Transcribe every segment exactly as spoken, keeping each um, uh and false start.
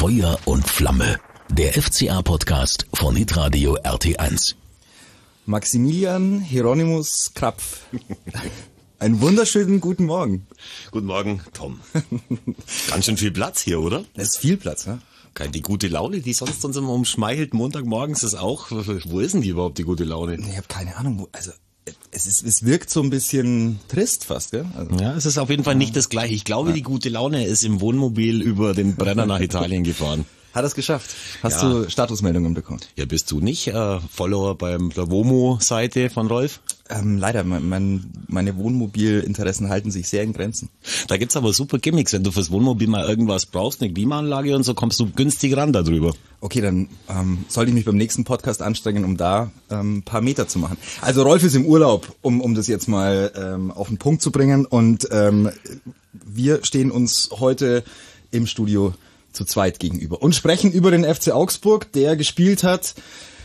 Feuer und Flamme. Der F C A-Podcast von Hitradio R T eins. Maximilian Hieronymus Krapf. Einen wunderschönen guten Morgen. Guten Morgen, Tom. Ganz schön viel Platz hier, oder? Das ist viel Platz, ne? Die gute Laune, die sonst uns immer umschmeichelt, Montagmorgens ist auch, wo ist denn die überhaupt, die gute Laune? Ich habe keine Ahnung, wo, also es, ist, es wirkt so ein bisschen trist fast, gell? Also, ja, es ist auf jeden Fall nicht das Gleiche. Ich glaube, ja. Die gute Laune ist im Wohnmobil über den Brenner nach Italien gefahren. Hat er es geschafft? Hast ja. du Statusmeldungen bekommen? Ja, bist du nicht äh, Follower beim der Womo-Seite von Rolf? Ähm, leider, mein, mein, meine Wohnmobilinteressen halten sich sehr in Grenzen. Da gibt's aber super Gimmicks. Wenn du fürs Wohnmobil mal irgendwas brauchst, eine Klimaanlage und so, kommst du günstig ran darüber. Okay, dann ähm, sollte ich mich beim nächsten Podcast anstrengen, um da ähm, ein paar Meter zu machen. Also Rolf ist im Urlaub, um um das jetzt mal ähm, auf den Punkt zu bringen. Und ähm, wir stehen uns heute im Studio zu zweit gegenüber und sprechen über den F C Augsburg, der gespielt hat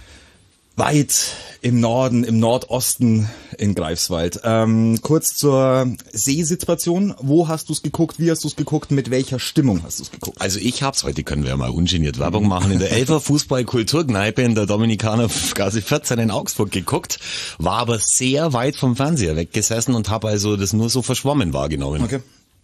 weit im Norden, im Nordosten in Greifswald. Ähm, kurz zur Sehsituation. Wo hast du es geguckt? Wie hast du es geguckt? Mit welcher Stimmung hast du es geguckt? Also ich hab's, heute können wir ja mal ungeniert Werbung machen, in der Elfer Fußball-Kulturkneipe in der Dominikanergasse vierzehn in Augsburg geguckt, war aber sehr weit vom Fernseher weggesessen und habe also das nur so verschwommen wahrgenommen. Okay.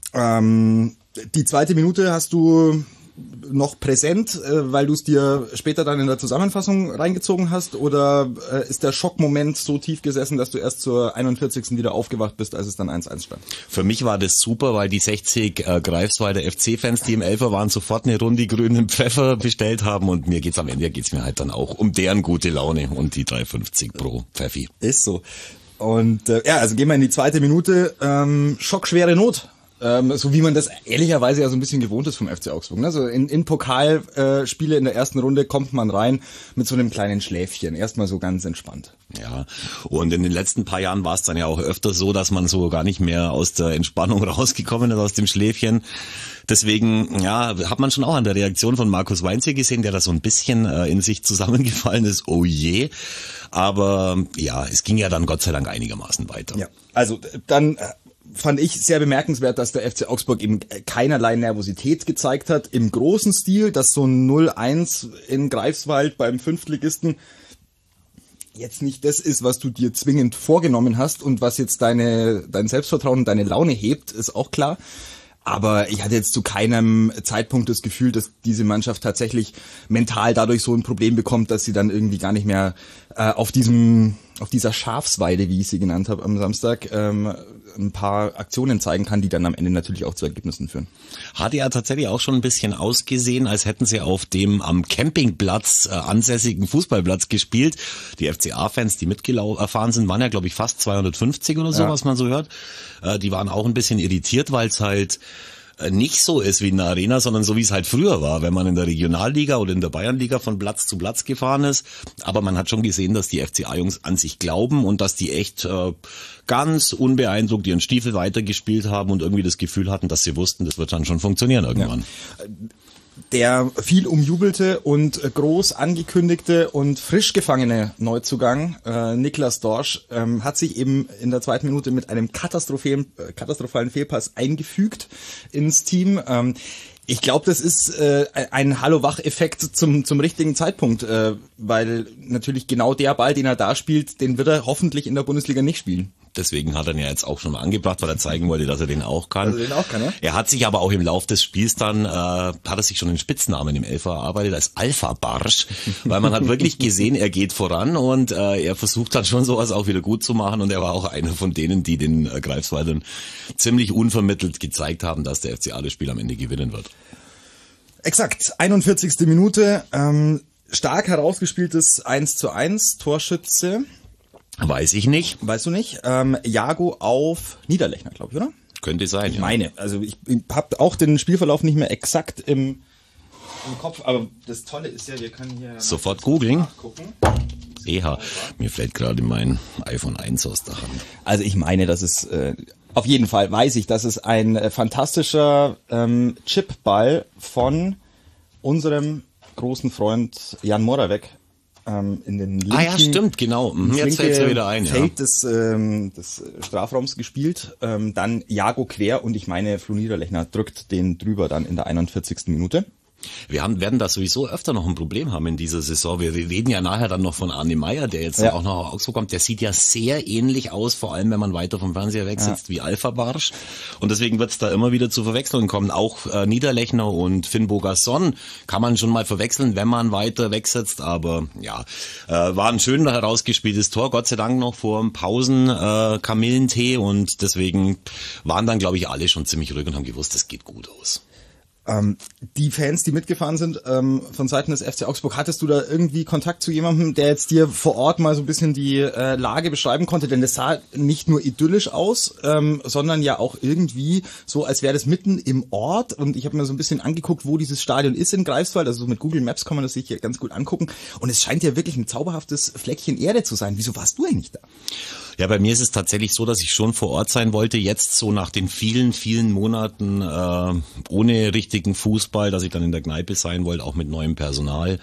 Ähm, die zweite Minute hast du noch präsent, äh, weil du es dir später dann in der Zusammenfassung reingezogen hast, oder äh, ist der Schockmoment so tief gesessen, dass du erst zur einundvierzigsten wieder aufgewacht bist, als es dann eins eins stand? Für mich war das super, weil die sechzig äh, Greifswalder F C-Fans, die im Elfer waren, sofort eine Runde grünen Pfeffer bestellt haben, und mir geht's am Ende geht's mir halt dann auch um deren gute Laune und die drei fünfzig pro Pfeffi. Ist so. Und äh, ja, also gehen wir in die zweite Minute. Ähm, schockschwere Not. Ähm, so wie man das ehrlicherweise ja so ein bisschen gewohnt ist vom F C Augsburg. Ne? So in, in Pokalspiele äh, in der ersten Runde kommt man rein mit so einem kleinen Schläfchen. Erstmal so ganz entspannt. Ja, und in den letzten paar Jahren war es dann ja auch öfter so, dass man so gar nicht mehr aus der Entspannung rausgekommen ist, aus dem Schläfchen. Deswegen, ja, hat man schon auch an der Reaktion von Markus Weinziel gesehen, der da so ein bisschen äh, in sich zusammengefallen ist. Oh je. Aber ja, es ging ja dann Gott sei Dank einigermaßen weiter. Ja, also dann Äh, fand ich sehr bemerkenswert, dass der F C Augsburg eben keinerlei Nervosität gezeigt hat im großen Stil, dass so ein null eins in Greifswald beim Fünftligisten jetzt nicht das ist, was du dir zwingend vorgenommen hast und was jetzt deine dein Selbstvertrauen und deine Laune hebt, ist auch klar. Aber ich hatte jetzt zu keinem Zeitpunkt das Gefühl, dass diese Mannschaft tatsächlich mental dadurch so ein Problem bekommt, dass sie dann irgendwie gar nicht mehr äh, auf diesem, auf dieser Schafsweide, wie ich sie genannt habe am Samstag, ähm, ein paar Aktionen zeigen kann, die dann am Ende natürlich auch zu Ergebnissen führen. Hat ja tatsächlich auch schon ein bisschen ausgesehen, als hätten sie auf dem am Campingplatz äh, ansässigen Fußballplatz gespielt. Die F C A-Fans, die mitgefahren sind, waren ja, glaube ich, fast zweihundertfünfzig oder so, ja. Was man so hört. Äh, die waren auch ein bisschen irritiert, weil es halt nicht so ist wie in der Arena, sondern so wie es halt früher war, wenn man in der Regionalliga oder in der Bayernliga von Platz zu Platz gefahren ist. Aber man hat schon gesehen, dass die F C A-Jungs an sich glauben und dass die echt äh, ganz unbeeindruckt ihren Stiefel weitergespielt haben und irgendwie das Gefühl hatten, dass sie wussten, das wird dann schon funktionieren irgendwann. Ja. Der viel umjubelte und groß angekündigte und frisch gefangene Neuzugang äh, Niklas Dorsch ähm, hat sich eben in der zweiten Minute mit einem katastrophalen, äh, katastrophalen Fehlpass eingefügt ins Team. Ähm, ich glaube, das ist äh, ein Hallo-Wach-Effekt zum zum richtigen Zeitpunkt, äh, weil natürlich genau der Ball, den er da spielt, den wird er hoffentlich in der Bundesliga nicht spielen. Deswegen hat er ihn ja jetzt auch schon mal angebracht, weil er zeigen wollte, dass er den auch kann. Also den auch kann, ja? Er hat sich aber auch im Lauf des Spiels dann, äh, hat er sich schon den Spitznamen im Elfer erarbeitet als Alpha-Barsch, weil man hat wirklich gesehen, er geht voran und äh, er versucht dann schon sowas auch wieder gut zu machen, und er war auch einer von denen, die den äh, Greifswaldern ziemlich unvermittelt gezeigt haben, dass der F C A das Spiel am Ende gewinnen wird. Exakt, einundvierzigste Minute, ähm, stark herausgespieltes eins zu eins, Torschütze. Weiß ich nicht. Weißt du nicht? Ähm, Jago auf Niederlechner, glaube ich, oder? Könnte sein, ich ja. meine, also ich, ich habe auch den Spielverlauf nicht mehr exakt im, im Kopf, aber das Tolle ist ja, wir können hier sofort googeln. Eha, mir fällt gerade mein iPhone eins aus der Hand. Also ich meine, das ist äh, auf jeden Fall, weiß ich, dass es ein äh, fantastischer ähm, Chipball von unserem großen Freund Jan Moravec ähm, in den linken, ah ja, stimmt, genau. Mhm, jetzt fällt es ja wieder ein. Feld ja. des, ähm, des Strafraums gespielt, ähm, dann Jago quer und ich meine, Flo Niederlechner drückt den drüber dann in der einundvierzigsten Minute. Wir haben, werden da sowieso öfter noch ein Problem haben in dieser Saison. Wir reden ja nachher dann noch von Arne Meyer, der jetzt ja. auch noch nach Augsburg kommt. Der sieht ja sehr ähnlich aus, vor allem wenn man weiter vom Fernseher weg sitzt, ja. wie Alpha Barsch. Und deswegen wird es da immer wieder zu Verwechslungen kommen. Auch äh, Niederlechner und Finn Bogason kann man schon mal verwechseln, wenn man weiter weg sitzt. Aber ja, äh, war ein schön herausgespieltes Tor. Gott sei Dank noch vor dem Pausen äh, Kamillentee. Und deswegen waren dann, glaube ich, alle schon ziemlich ruhig und haben gewusst, das geht gut aus. Ähm, die Fans, die mitgefahren sind ähm, von Seiten des F C Augsburg, hattest du da irgendwie Kontakt zu jemandem, der jetzt dir vor Ort mal so ein bisschen die äh, Lage beschreiben konnte? Denn das sah nicht nur idyllisch aus, ähm, sondern ja auch irgendwie so, als wäre das mitten im Ort. Und ich habe mir so ein bisschen angeguckt, wo dieses Stadion ist in Greifswald. Also so mit Google Maps kann man das sich hier ganz gut angucken. Und es scheint ja wirklich ein zauberhaftes Fleckchen Erde zu sein. Wieso warst du eigentlich da? Ja, bei mir ist es tatsächlich so, dass ich schon vor Ort sein wollte, jetzt so nach den vielen, vielen Monaten äh, ohne richtigen Fußball, dass ich dann in der Kneipe sein wollte, auch mit neuem Personal.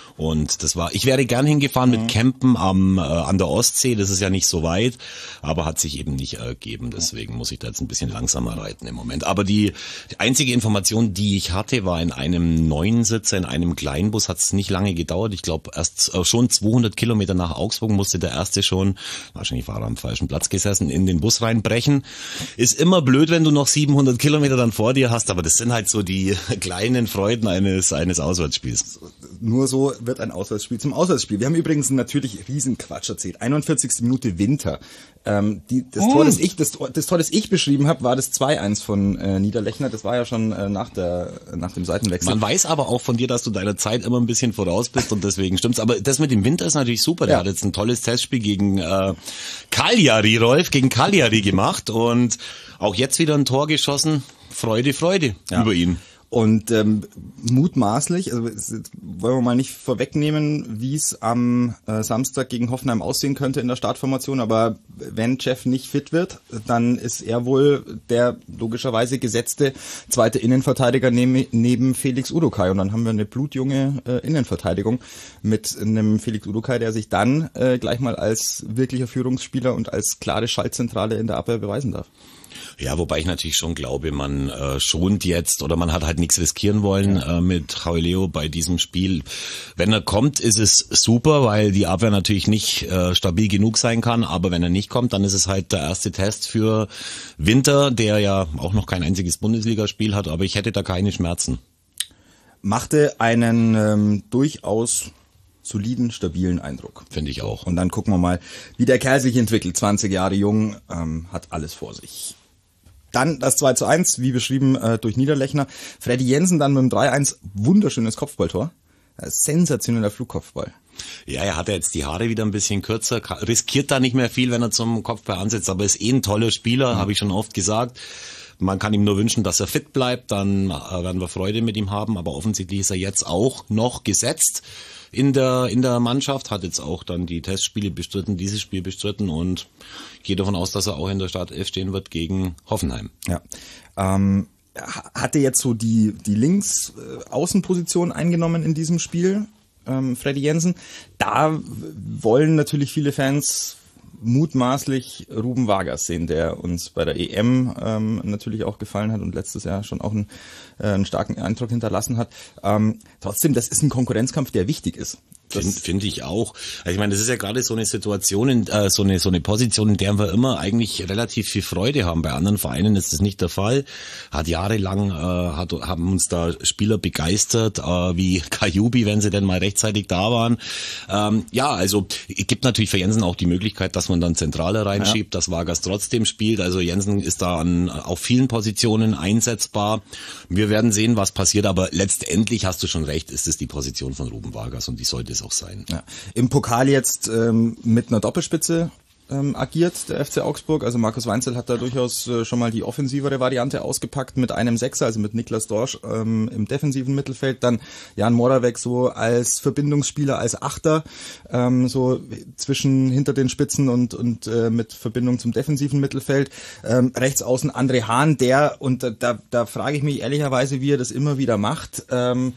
Und das war, ich wäre gern hingefahren mit Campen am äh, an der Ostsee, das ist ja nicht so weit, aber hat sich eben nicht ergeben, deswegen muss ich da jetzt ein bisschen langsamer reiten im Moment. Aber die, die einzige Information, die ich hatte, war in einem Neunsitzer, in einem Kleinbus, hat es nicht lange gedauert, ich glaube erst äh, schon zweihundert Kilometer nach Augsburg musste der erste schon, wahrscheinlich war er am falschen Platz gesessen, in den Bus reinbrechen. Ist immer blöd, wenn du noch siebenhundert Kilometer dann vor dir hast, aber das sind halt so die kleinen Freuden eines, eines Auswärtsspiels. Nur so wird ein Auswärtsspiel zum Auswärtsspiel. Wir haben übrigens natürlich Riesenquatsch erzählt. einundvierzigste Minute Winter. Ähm, die, das, oh. Tor, das, ich, das, das Tor, das ich beschrieben habe, war das zwei eins von äh, Niederlechner. Das war ja schon äh, nach, der, nach dem Seitenwechsel. Man weiß aber auch von dir, dass du deiner Zeit immer ein bisschen voraus bist und deswegen stimmt's. Aber das mit dem Winter ist natürlich super. Der ja. hat jetzt ein tolles Testspiel gegen äh, Cagliari, Rolf, gegen Cagliari gemacht und auch jetzt wieder ein Tor geschossen. Freude, Freude ja. über ihn. Und ähm, mutmaßlich, also wollen wir mal nicht vorwegnehmen, wie es am äh, Samstag gegen Hoffenheim aussehen könnte in der Startformation, aber wenn Jeff nicht fit wird, dann ist er wohl der logischerweise gesetzte zweite Innenverteidiger neben, neben Felix Udokai. Und dann haben wir eine blutjunge äh, Innenverteidigung mit einem Felix Udokai, der sich dann äh, gleich mal als wirklicher Führungsspieler und als klare Schaltzentrale in der Abwehr beweisen darf. Ja, wobei ich natürlich schon glaube, man äh, schont jetzt oder man hat halt nichts riskieren wollen äh, mit João bei diesem Spiel. Wenn er kommt, ist es super, weil die Abwehr natürlich nicht äh, stabil genug sein kann, aber wenn er nicht kommt, dann ist es halt der erste Test für Winter, der ja auch noch kein einziges Bundesligaspiel hat, aber ich hätte da keine Schmerzen. Machte einen ähm, durchaus soliden, stabilen Eindruck. Finde ich auch. Und dann gucken wir mal, wie der Kerl sich entwickelt. zwanzig Jahre jung, ähm, hat alles vor sich. Dann das zwei zu eins, wie beschrieben äh, durch Niederlechner. Freddy Jensen dann mit dem drei eins, wunderschönes Kopfballtor. Sensationeller Flugkopfball. Ja, er hat ja jetzt die Haare wieder ein bisschen kürzer, riskiert da nicht mehr viel, wenn er zum Kopfball ansetzt, aber ist eh ein toller Spieler, mhm. habe ich schon oft gesagt. Man kann ihm nur wünschen, dass er fit bleibt, dann äh, werden wir Freude mit ihm haben, aber offensichtlich ist er jetzt auch noch gesetzt in der in der Mannschaft, hat jetzt auch dann die Testspiele bestritten, dieses Spiel bestritten und gehe davon aus, dass er auch in der Startelf stehen wird gegen Hoffenheim. Ja, ähm, hatte jetzt so die die Links-Außenposition eingenommen in diesem Spiel, ähm, Freddy Jensen. Da wollen natürlich viele Fans mutmaßlich Ruben Vargas sehen, der uns bei der E M ähm, natürlich auch gefallen hat und letztes Jahr schon auch einen, äh, einen starken Eindruck hinterlassen hat. Ähm, trotzdem, das ist ein Konkurrenzkampf, der wichtig ist. Finde find ich auch. Also ich meine, das ist ja gerade so eine Situation, in, äh, so eine so eine Position, in der wir immer eigentlich relativ viel Freude haben. Bei anderen Vereinen ist das nicht der Fall. Hat jahrelang äh, hat, haben uns da Spieler begeistert, äh, wie Kajubi, wenn sie denn mal rechtzeitig da waren. Ähm, ja, also es gibt natürlich für Jensen auch die Möglichkeit, dass man dann Zentrale reinschiebt, ja. dass Vargas trotzdem spielt. Also Jensen ist da an auf vielen Positionen einsetzbar. Wir werden sehen, was passiert, aber letztendlich hast du schon recht, ist es die Position von Ruben Vargas und die sollte es auch sein. Ja. Im Pokal jetzt ähm, mit einer Doppelspitze ähm, agiert der F C Augsburg. Also Markus Weinzierl hat da durchaus äh, schon mal die offensivere Variante ausgepackt mit einem Sechser, also mit Niklas Dorsch ähm, im defensiven Mittelfeld. Dann Jan Moravec so als Verbindungsspieler, als Achter, ähm, so zwischen hinter den Spitzen und und äh, mit Verbindung zum defensiven Mittelfeld. Ähm, rechts außen André Hahn, der, und da, da, da frage ich mich ehrlicherweise, wie er das immer wieder macht, ähm,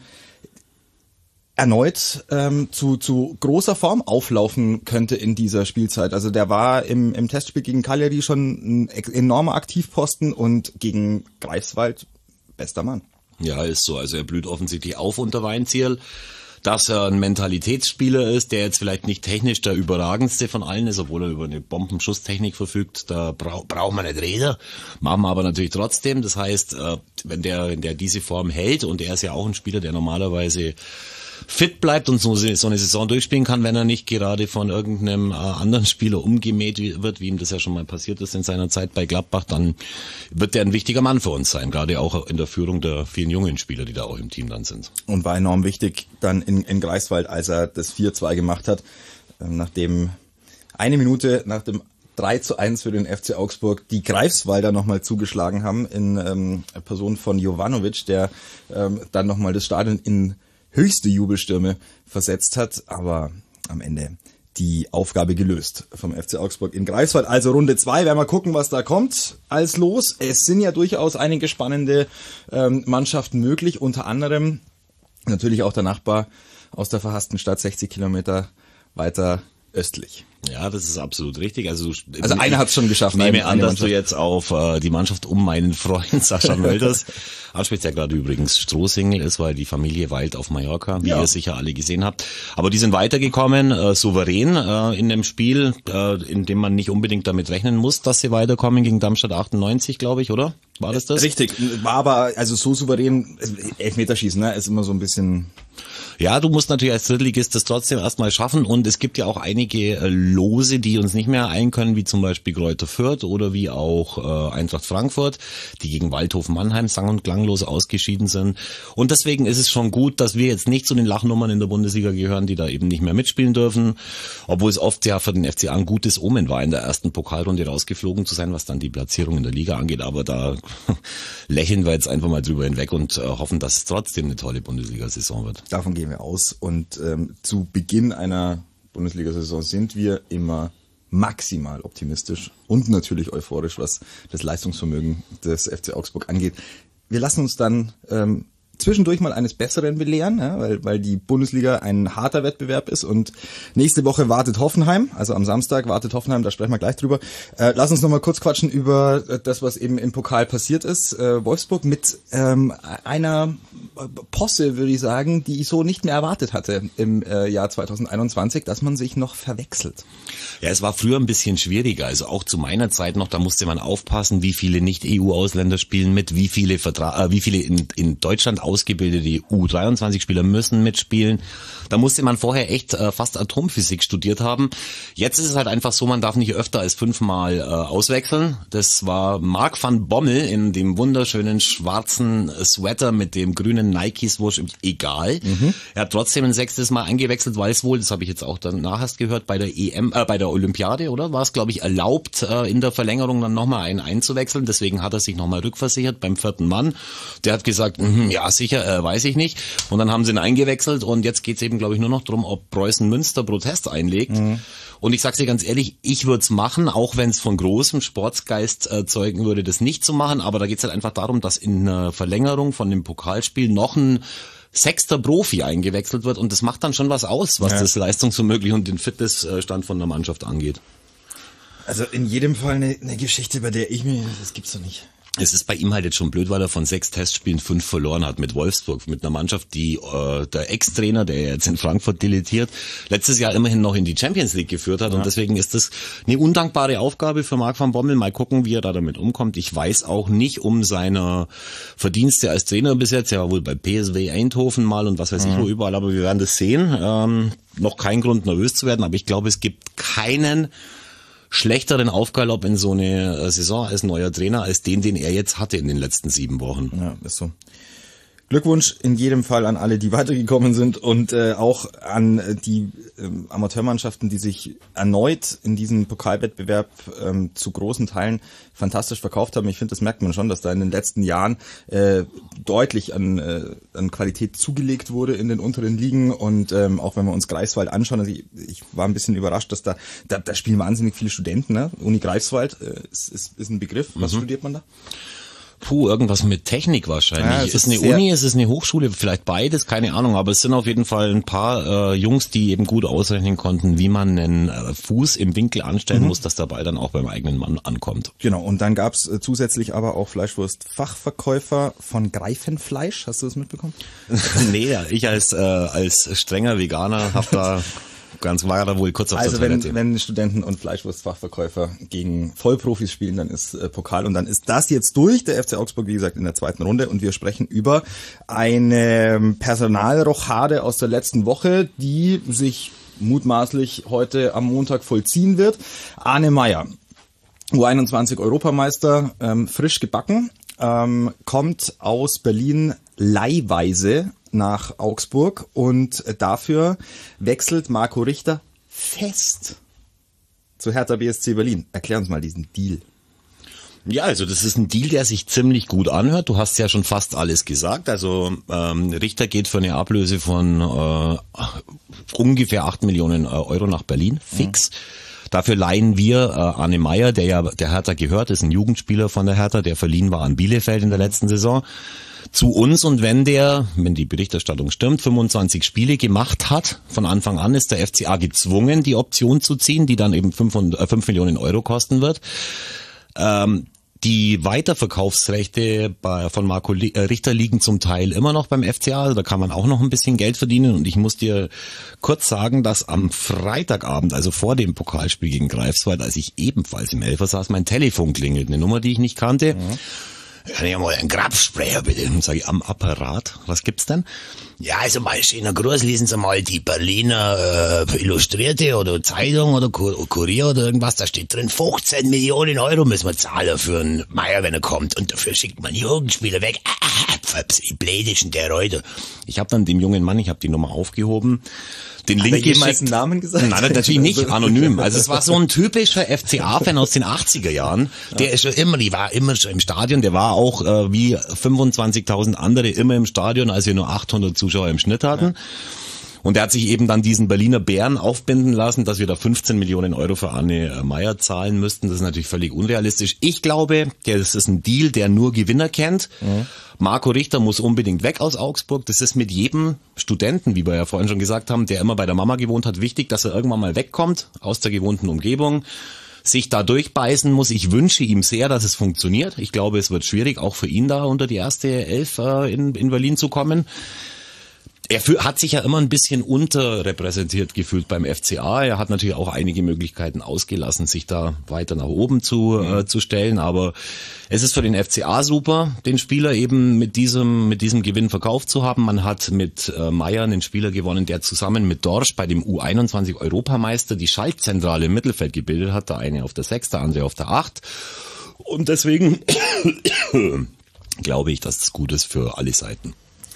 erneut ähm, zu zu großer Form auflaufen könnte in dieser Spielzeit. Also der war im im Testspiel gegen Cagliari schon ein enormer Aktivposten und gegen Greifswald bester Mann. Ja, ist so. Also er blüht offensichtlich auf unter Weinzierl. Dass er ein Mentalitätsspieler ist, der jetzt vielleicht nicht technisch der überragendste von allen ist, obwohl er über eine Bombenschusstechnik verfügt, da braucht braucht man nicht reden, machen wir aber natürlich trotzdem. Das heißt, wenn der, wenn der diese Form hält, und er ist ja auch ein Spieler, der normalerweise fit bleibt und so, so eine Saison durchspielen kann, wenn er nicht gerade von irgendeinem äh, anderen Spieler umgemäht wird, wie ihm das ja schon mal passiert ist in seiner Zeit bei Gladbach, dann wird der ein wichtiger Mann für uns sein, gerade auch in der Führung der vielen jungen Spieler, die da auch im Team dann sind. Und war enorm wichtig dann in, in Greifswald, als er das vier zwei gemacht hat, ähm, nachdem eine Minute nach dem drei zu eins für den F C Augsburg die Greifswalder nochmal zugeschlagen haben in ähm, Person von Jovanovic, der ähm, dann nochmal das Stadion in höchste Jubelstürme versetzt hat, aber am Ende die Aufgabe gelöst vom F C Augsburg in Greifswald. Also Runde zwei, werden wir gucken, was da kommt als Los. Es sind ja durchaus einige spannende ähm, Mannschaften möglich, unter anderem natürlich auch der Nachbar aus der verhassten Stadt, sechzig Kilometer weiter östlich. Ja, das ist absolut richtig. Also, also einer hat es schon geschafft. Ich nehme an, dass du jetzt auf äh, die Mannschaft um meinen Freund Sascha Mölders ansprichst, der gerade übrigens Strohsingle ist, weil die Familie weilt auf Mallorca, wie ja. ihr sicher alle gesehen habt. Aber die sind weitergekommen, äh, souverän äh, in dem Spiel, äh, in dem man nicht unbedingt damit rechnen muss, dass sie weiterkommen gegen Darmstadt achtundneunzig, glaube ich, oder? War das das? Richtig, war aber also so souverän, Elfmeterschießen, ne, ist immer so ein bisschen... Ja, du musst natürlich als Drittligist das trotzdem erstmal schaffen, und es gibt ja auch einige äh, Lose, die uns nicht mehr ein können, wie zum Beispiel Greuther Fürth oder wie auch äh, Eintracht Frankfurt, die gegen Waldhofen Mannheim sang- und klanglos ausgeschieden sind. Und deswegen ist es schon gut, dass wir jetzt nicht zu den Lachnummern in der Bundesliga gehören, die da eben nicht mehr mitspielen dürfen, obwohl es oft ja für den F C A ein gutes Omen war, in der ersten Pokalrunde rausgeflogen zu sein, was dann die Platzierung in der Liga angeht. Aber da lächeln wir jetzt einfach mal drüber hinweg und äh, hoffen, dass es trotzdem eine tolle Bundesliga-Saison wird. Davon gehen wir aus, und ähm, zu Beginn einer Bundesliga-Saison sind wir immer maximal optimistisch und natürlich euphorisch, was das Leistungsvermögen des F C Augsburg angeht. Wir lassen uns dann ähm, zwischendurch mal eines Besseren belehren, ja, weil, weil die Bundesliga ein harter Wettbewerb ist, und nächste Woche wartet Hoffenheim, also am Samstag wartet Hoffenheim, da sprechen wir gleich drüber. Äh, lass uns nochmal kurz quatschen über das, was eben im Pokal passiert ist. Äh, Wolfsburg mit ähm, einer Posse, würde ich sagen, die ich so nicht mehr erwartet hatte im äh, Jahr zwanzig einundzwanzig, dass man sich noch verwechselt. Ja, es war früher ein bisschen schwieriger, also auch zu meiner Zeit noch, da musste man aufpassen, wie viele Nicht-E U-Ausländer spielen mit, wie viele Vertra- äh, wie viele in, in Deutschland ausgebildete U dreiundzwanzig-Spieler müssen mitspielen. Da musste man vorher echt äh, fast Atomphysik studiert haben. Jetzt ist es halt einfach so, man darf nicht öfter als fünfmal äh, auswechseln. Das war Marc van Bommel in dem wunderschönen schwarzen Sweater mit dem grünen Nikes, wurscht, egal. Mhm. Er hat trotzdem ein sechstes Mal eingewechselt, weil es wohl, das habe ich jetzt auch danach erst gehört, bei der E M, äh, bei der Olympiade, oder? War es, glaube ich, erlaubt, äh, in der Verlängerung dann nochmal einen einzuwechseln. Deswegen hat er sich nochmal rückversichert beim vierten Mann. Der hat gesagt, mh, ja sicher, äh, weiß ich nicht. Und dann haben sie ihn eingewechselt, und jetzt geht's eben, glaube ich, nur noch darum, ob Preußen Münster Protest einlegt. Mhm. Und ich sag's dir ganz ehrlich, ich würde es machen, auch wenn es von großem Sportsgeist äh, zeugen würde, das nicht zu machen. Aber da geht's halt einfach darum, dass in einer Verlängerung von dem Pokalspiel noch ein sechster Profi eingewechselt wird, und das macht dann schon was aus, was ja. das Leistungsvermögen und den Fitnessstand von der Mannschaft angeht. Also in jedem Fall eine, eine Geschichte, bei der ich mir, das gibt's doch nicht. Es ist bei ihm halt jetzt schon blöd, weil er von sechs Testspielen fünf verloren hat mit Wolfsburg, mit einer Mannschaft, die äh, der Ex-Trainer, der jetzt in Frankfurt dilettiert, letztes Jahr immerhin noch in die Champions League geführt hat. Ja. Und deswegen ist das eine undankbare Aufgabe für Marc van Bommel. Mal gucken, wie er da damit umkommt. Ich weiß auch nicht um seine Verdienste als Trainer bis jetzt. Er war wohl bei P S V Eindhoven mal und was weiß mhm. ich wo überall, aber wir werden das sehen. Ähm, noch kein Grund, nervös zu werden, aber ich glaube, es gibt keinen schlechteren Aufgalopp in so eine Saison als neuer Trainer, als den, den er jetzt hatte in den letzten sieben Wochen. Ja, ist so. Glückwunsch in jedem Fall an alle, die weitergekommen sind, und äh, auch an äh, die äh, Amateurmannschaften, die sich erneut in diesem Pokalwettbewerb ähm, zu großen Teilen fantastisch verkauft haben. Ich finde, das merkt man schon, dass da in den letzten Jahren äh, deutlich an, äh, an Qualität zugelegt wurde in den unteren Ligen, und ähm, auch wenn wir uns Greifswald anschauen, also ich, ich war ein bisschen überrascht, dass da, da, da spielen wahnsinnig viele Studenten, ne? Uni Greifswald äh, ist, ist, ist ein Begriff. Was mhm. studiert man da? Puh, irgendwas mit Technik wahrscheinlich. Ja, ist ist eine sehr- Uni, ist es eine Hochschule, vielleicht beides, keine Ahnung, aber es sind auf jeden Fall ein paar äh, Jungs, die eben gut ausrechnen konnten, wie man einen äh, Fuß im Winkel anstellen Mhm. muss, dass der Ball dann auch beim eigenen Mann ankommt. Genau, und dann gab's äh, zusätzlich aber auch Fleischwurst-Fachverkäufer von Greifenfleisch. Hast du das mitbekommen? Nee, ich als äh, als strenger Veganer hab da ganz war da wohl kurz auf Also der wenn, Toilette. wenn Studenten und Fleischwurstfachverkäufer gegen Vollprofis spielen, dann ist äh, Pokal und dann ist das jetzt durch. Der F C Augsburg, wie gesagt, in der zweiten Runde und wir sprechen über eine Personalrochade aus der letzten Woche, die sich mutmaßlich heute am Montag vollziehen wird. Arne Meyer, U einundzwanzig Europameister, ähm, frisch gebacken, ähm, kommt aus Berlin leihweise nach Augsburg und dafür wechselt Marco Richter fest zu Hertha B S C Berlin. Erklär uns mal diesen Deal. Ja, also das ist ein Deal, der sich ziemlich gut anhört. Du hast ja schon fast alles gesagt. Also ähm, Richter geht für eine Ablöse von äh, ungefähr acht Millionen Euro nach Berlin, fix. Mhm. Dafür leihen wir äh, Arne Meyer, der ja der Hertha gehört, ist ein Jugendspieler von der Hertha, der verliehen war an Bielefeld in der letzten Saison, zu uns. Und wenn der, wenn die Berichterstattung stimmt, fünfundzwanzig Spiele gemacht hat, von Anfang an ist der F C A gezwungen, die Option zu ziehen, die dann eben fünf Millionen Euro kosten wird. Ähm, Die Weiterverkaufsrechte bei, von Marco Richter liegen zum Teil immer noch beim F C A, also da kann man auch noch ein bisschen Geld verdienen. Und ich muss dir kurz sagen, dass am Freitagabend, also vor dem Pokalspiel gegen Greifswald, als ich ebenfalls im Helfer saß, mein Telefon klingelt, eine Nummer, die ich nicht kannte. Mhm. Kann ich mal einen Grabsprayer bitte? Und sage ich, am Apparat, was gibt's denn? Ja, also mal schöner Gruß, lesen Sie mal die Berliner äh, Illustrierte oder Zeitung oder Kur Kurier oder irgendwas, da steht drin, fünfzehn Millionen Euro müssen wir zahlen für einen Meier, wenn er kommt. Und dafür schickt man Jugendspieler weg. Ah, Pföps, ich blädischen der Reuter. Ich habe dann dem jungen Mann, ich habe die Nummer aufgehoben, den Link geschickt. Jemals einen Namen gesagt? Nein, natürlich nicht, anonym. Also es war so ein typischer F C A-Fan aus den achtziger Jahren, der ist schon immer, die war immer schon im Stadion, der war auch äh, wie fünfundzwanzigtausend andere immer im Stadion, als wir nur achthundert Zuschauer im Schnitt hatten. Ja. Und er hat sich eben dann diesen Berliner Bären aufbinden lassen, dass wir da fünfzehn Millionen Euro für Arne Meyer zahlen müssten. Das ist natürlich völlig unrealistisch. Ich glaube, das ist ein Deal, der nur Gewinner kennt. Mhm. Marco Richter muss unbedingt weg aus Augsburg. Das ist mit jedem Studenten, wie wir ja vorhin schon gesagt haben, der immer bei der Mama gewohnt hat, wichtig, dass er irgendwann mal wegkommt aus der gewohnten Umgebung, sich da durchbeißen muss. Ich wünsche ihm sehr, dass es funktioniert. Ich glaube, es wird schwierig, auch für ihn da unter die erste Elf äh, in, in Berlin zu kommen. Er hat sich ja immer ein bisschen unterrepräsentiert gefühlt beim F C A. Er hat natürlich auch einige Möglichkeiten ausgelassen, sich da weiter nach oben zu, mhm. äh, zu stellen. Aber es ist für den F C A super, den Spieler eben mit diesem, mit diesem Gewinn verkauft zu haben. Man hat mit äh, Meyer einen Spieler gewonnen, der zusammen mit Dorsch bei dem U einundzwanzig Europameister die Schaltzentrale im Mittelfeld gebildet hat. Der eine auf der sechs, der andere auf der acht. Und deswegen glaube ich, dass das gut ist für alle Seiten.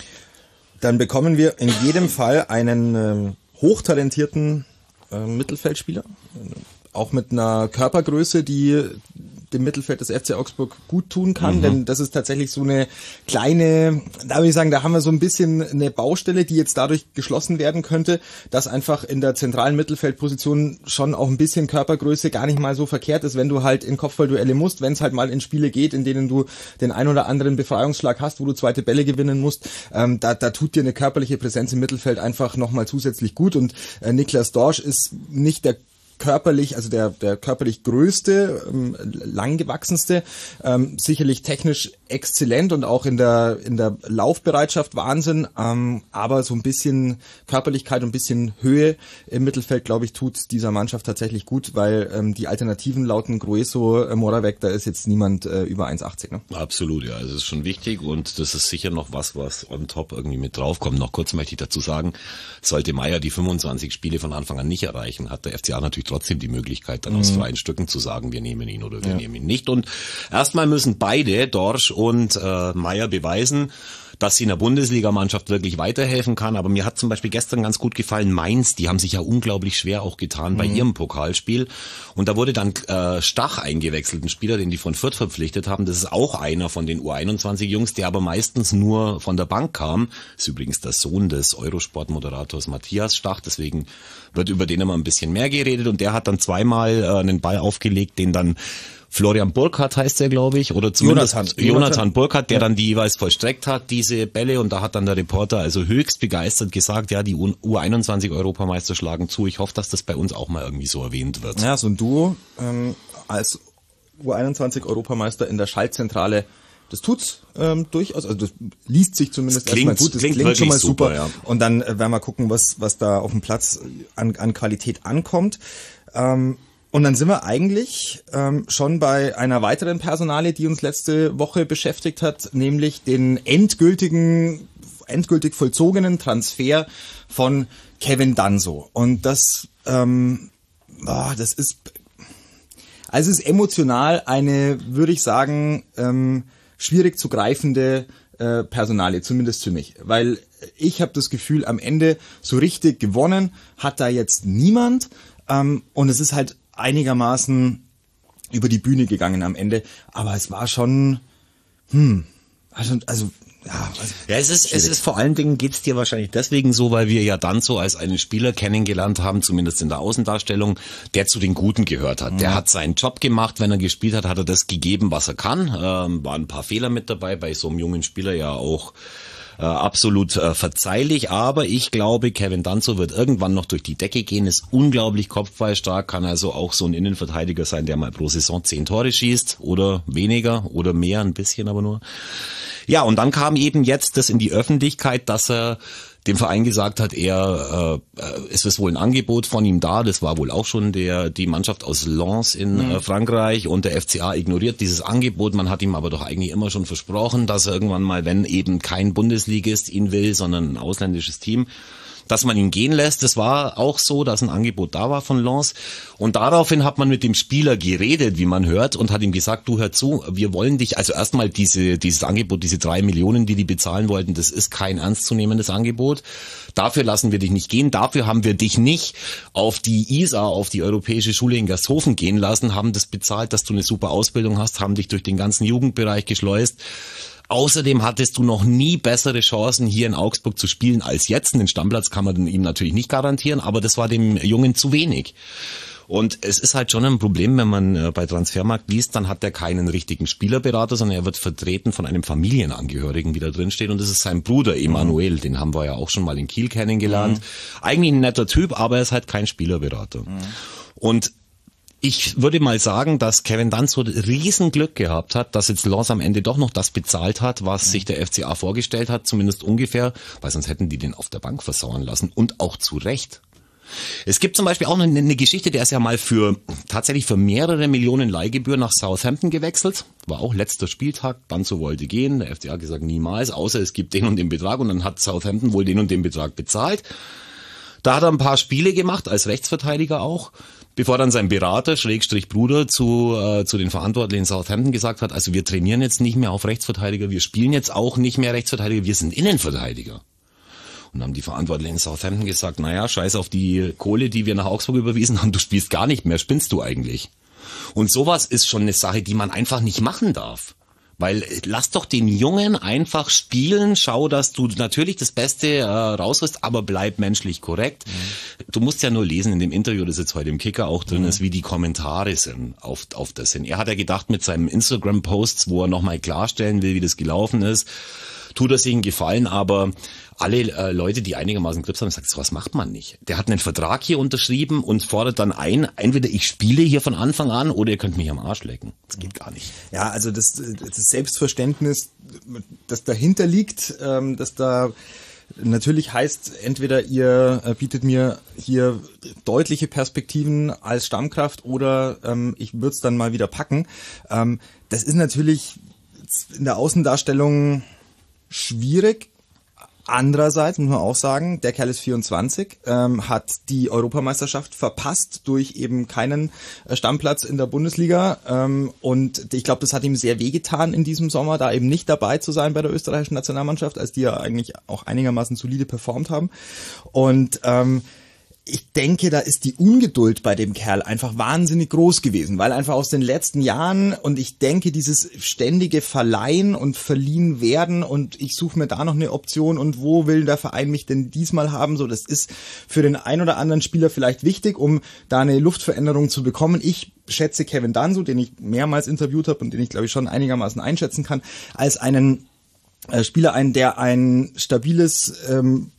Dann bekommen wir in jedem Fall einen äh, hochtalentierten äh, Mittelfeldspieler, auch mit einer Körpergröße, die dem Mittelfeld des F C Augsburg gut tun kann, mhm. denn das ist tatsächlich so eine kleine, da würde ich sagen, da haben wir so ein bisschen eine Baustelle, die jetzt dadurch geschlossen werden könnte, dass einfach in der zentralen Mittelfeldposition schon auch ein bisschen Körpergröße gar nicht mal so verkehrt ist, wenn du halt in Kopfballduelle musst, wenn es halt mal in Spiele geht, in denen du den ein oder anderen Befreiungsschlag hast, wo du zweite Bälle gewinnen musst, ähm, da, da tut dir eine körperliche Präsenz im Mittelfeld einfach nochmal zusätzlich gut und äh, Niklas Dorsch ist nicht der körperlich, also der der körperlich größte, ähm, langgewachsenste, ähm, sicherlich technisch exzellent und auch in der in der Laufbereitschaft Wahnsinn, ähm, aber so ein bisschen Körperlichkeit und ein bisschen Höhe im Mittelfeld, glaube ich, tut dieser Mannschaft tatsächlich gut, weil ähm, die Alternativen lauten Grueso, äh, Moravec, da ist jetzt niemand äh, über eins achtzig. Ne? Absolut, ja, das ist schon wichtig und das ist sicher noch was, was on top irgendwie mit draufkommt. Noch kurz möchte ich dazu sagen, sollte Meyer die fünfundzwanzig Spiele von Anfang an nicht erreichen, hat der F C A natürlich trotzdem die Möglichkeit, dann mhm. aus freien Stücken zu sagen, wir nehmen ihn oder wir ja. nehmen ihn nicht. Und erstmal müssen beide, Dorsch und äh, Meyer, beweisen, dass sie in der Bundesligamannschaft wirklich weiterhelfen kann. Aber mir hat zum Beispiel gestern ganz gut gefallen Mainz, die haben sich ja unglaublich schwer auch getan mhm. bei ihrem Pokalspiel. Und da wurde dann äh, Stach eingewechselt, ein Spieler, den die von Fürth verpflichtet haben. Das ist auch einer von den U einundzwanzig Jungs, der aber meistens nur von der Bank kam. Das ist übrigens der Sohn des Eurosport-Moderators Matthias Stach, deswegen wird über den immer ein bisschen mehr geredet. Und der hat dann zweimal äh, einen Ball aufgelegt, den dann Florian Burkhardt heißt er, glaube ich, oder zumindest Jonathan, Jonathan, Jonathan Burkhardt, der ja. dann die jeweils vollstreckt hat, diese Bälle, und da hat dann der Reporter also höchst begeistert gesagt, ja, die U einundzwanzig Europameister schlagen zu. Ich hoffe, dass das bei uns auch mal irgendwie so erwähnt wird. Ja, so ein Duo ähm, als U einundzwanzig Europameister in der Schaltzentrale. Das tut's ähm, durchaus, also das liest sich zumindest das klingt, erstmal gut, das klingt, klingt schon mal super. super ja. Und dann äh, werden wir gucken, was was da auf dem Platz an, an Qualität ankommt. Ähm, und dann sind wir eigentlich ähm, schon bei einer weiteren Personalie, die uns letzte Woche beschäftigt hat, nämlich den endgültigen, endgültig vollzogenen Transfer von Kevin Danso. Und das, ähm, oh, das ist, also es ist emotional eine, würde ich sagen, ähm, schwierig zu greifende äh, Personalie, zumindest für mich. Weil ich habe das Gefühl, am Ende so richtig gewonnen hat da jetzt niemand. Ähm, und es ist halt einigermaßen über die Bühne gegangen am Ende. Aber es war schon, hm, also, also ja, also ja, es ist, es ist vor allen Dingen geht's dir wahrscheinlich deswegen so, weil wir ja dann so als einen Spieler kennengelernt haben, zumindest in der Außendarstellung, der zu den Guten gehört hat. Mhm. Der hat seinen Job gemacht, wenn er gespielt hat, hat er das gegeben, was er kann. Ähm, waren ein paar Fehler mit dabei, bei so einem jungen Spieler ja auch äh, absolut äh, verzeihlich, aber ich glaube, Kevin Danso wird irgendwann noch durch die Decke gehen, ist unglaublich kopfballstark, kann also auch so ein Innenverteidiger sein, der mal pro Saison zehn Tore schießt oder weniger oder mehr, ein bisschen aber nur. Ja, und dann kam eben jetzt das in die Öffentlichkeit, dass er dem Verein gesagt hat, er äh, es ist wohl ein Angebot von ihm da, das war wohl auch schon der die Mannschaft aus Lens in mhm. äh, Frankreich, und der F C A ignoriert dieses Angebot. Man hat ihm aber doch eigentlich immer schon versprochen, dass er irgendwann mal, wenn eben kein Bundesligist ihn will, sondern ein ausländisches Team, dass man ihn gehen lässt. Das war auch so, dass ein Angebot da war von Lens. Und daraufhin hat man mit dem Spieler geredet, wie man hört, und hat ihm gesagt, du hör zu, wir wollen dich, also erstmal diese, dieses Angebot, diese drei Millionen, die die bezahlen wollten, das ist kein ernstzunehmendes Angebot. Dafür lassen wir dich nicht gehen. Dafür haben wir dich nicht auf die I S A, auf die Europäische Schule in Gersthofen gehen lassen, haben das bezahlt, dass du eine super Ausbildung hast, haben dich durch den ganzen Jugendbereich geschleust. Außerdem hattest du noch nie bessere Chancen, hier in Augsburg zu spielen als jetzt. Den Stammplatz kann man ihm natürlich nicht garantieren, aber das war dem Jungen zu wenig. Und es ist halt schon ein Problem, wenn man bei Transfermarkt liest, dann hat er keinen richtigen Spielerberater, sondern er wird vertreten von einem Familienangehörigen, wie da drin steht. Und das ist sein Bruder Emanuel, mhm. den haben wir ja auch schon mal in Kiel kennengelernt. Mhm. Eigentlich ein netter Typ, aber er ist halt kein Spielerberater. Mhm. Und ich würde mal sagen, dass Kevin Danso Riesenglück gehabt hat, dass jetzt Lens am Ende doch noch das bezahlt hat, was mhm. sich der F C A vorgestellt hat, zumindest ungefähr, weil sonst hätten die den auf der Bank versauern lassen, und auch zu Recht. Es gibt zum Beispiel auch eine, eine Geschichte, der ist ja mal für tatsächlich für mehrere Millionen Leihgebühr nach Southampton gewechselt, war auch letzter Spieltag, Danso wollte gehen, der F C A hat gesagt niemals, außer es gibt den und den Betrag, und dann hat Southampton wohl den und den Betrag bezahlt. Da hat er ein paar Spiele gemacht, als Rechtsverteidiger auch, bevor dann sein Berater, Schrägstrich Bruder, zu äh, zu den Verantwortlichen in Southampton gesagt hat, also wir trainieren jetzt nicht mehr auf Rechtsverteidiger, wir spielen jetzt auch nicht mehr Rechtsverteidiger, wir sind Innenverteidiger. Und dann haben die Verantwortlichen in Southampton gesagt, naja, scheiß auf die Kohle, die wir nach Augsburg überwiesen haben, du spielst gar nicht mehr, spinnst du eigentlich? Und sowas ist schon eine Sache, die man einfach nicht machen darf. Weil lass doch den Jungen einfach spielen, schau, dass du natürlich das Beste äh, rausholst, aber bleib menschlich korrekt. Mhm. Du musst ja nur lesen in dem Interview, das jetzt heute im Kicker auch drin mhm. ist, wie die Kommentare sind auf, auf das hin. Er hat ja gedacht mit seinen Instagram-Posts, wo er nochmal klarstellen will, wie das gelaufen ist, tut er sich einen Gefallen, aber alle äh, Leute, die einigermaßen Grips haben, sagen, sowas macht man nicht. Der hat einen Vertrag hier unterschrieben und fordert dann ein, entweder ich spiele hier von Anfang an oder ihr könnt mich am Arsch lecken. Das geht gar nicht. Ja, also das, das Selbstverständnis, das dahinter liegt, ähm, dass da natürlich heißt, entweder ihr äh, bietet mir hier deutliche Perspektiven als Stammkraft oder ähm, ich würde es dann mal wieder packen. Ähm, das ist natürlich in der Außendarstellung schwierig. Andererseits muss man auch sagen, der Kerl ist vierundzwanzig, ähm, hat die Europameisterschaft verpasst durch eben keinen äh, Stammplatz in der Bundesliga, ähm, und ich glaube, das hat ihm sehr wehgetan in diesem Sommer, da eben nicht dabei zu sein bei der österreichischen Nationalmannschaft, als die ja eigentlich auch einigermaßen solide performt haben. Und ähm, ich denke, da ist die Ungeduld bei dem Kerl einfach wahnsinnig groß gewesen, weil einfach aus den letzten Jahren, und ich denke, dieses ständige Verleihen und verliehen werden und ich suche mir da noch eine Option und wo will der Verein mich denn diesmal haben, so, das ist für den ein oder anderen Spieler vielleicht wichtig, um da eine Luftveränderung zu bekommen. Ich schätze Kevin Danso, den ich mehrmals interviewt habe und den ich, glaube ich, schon einigermaßen einschätzen kann, als einen äh, Spieler ein, der ein stabiles, ähm,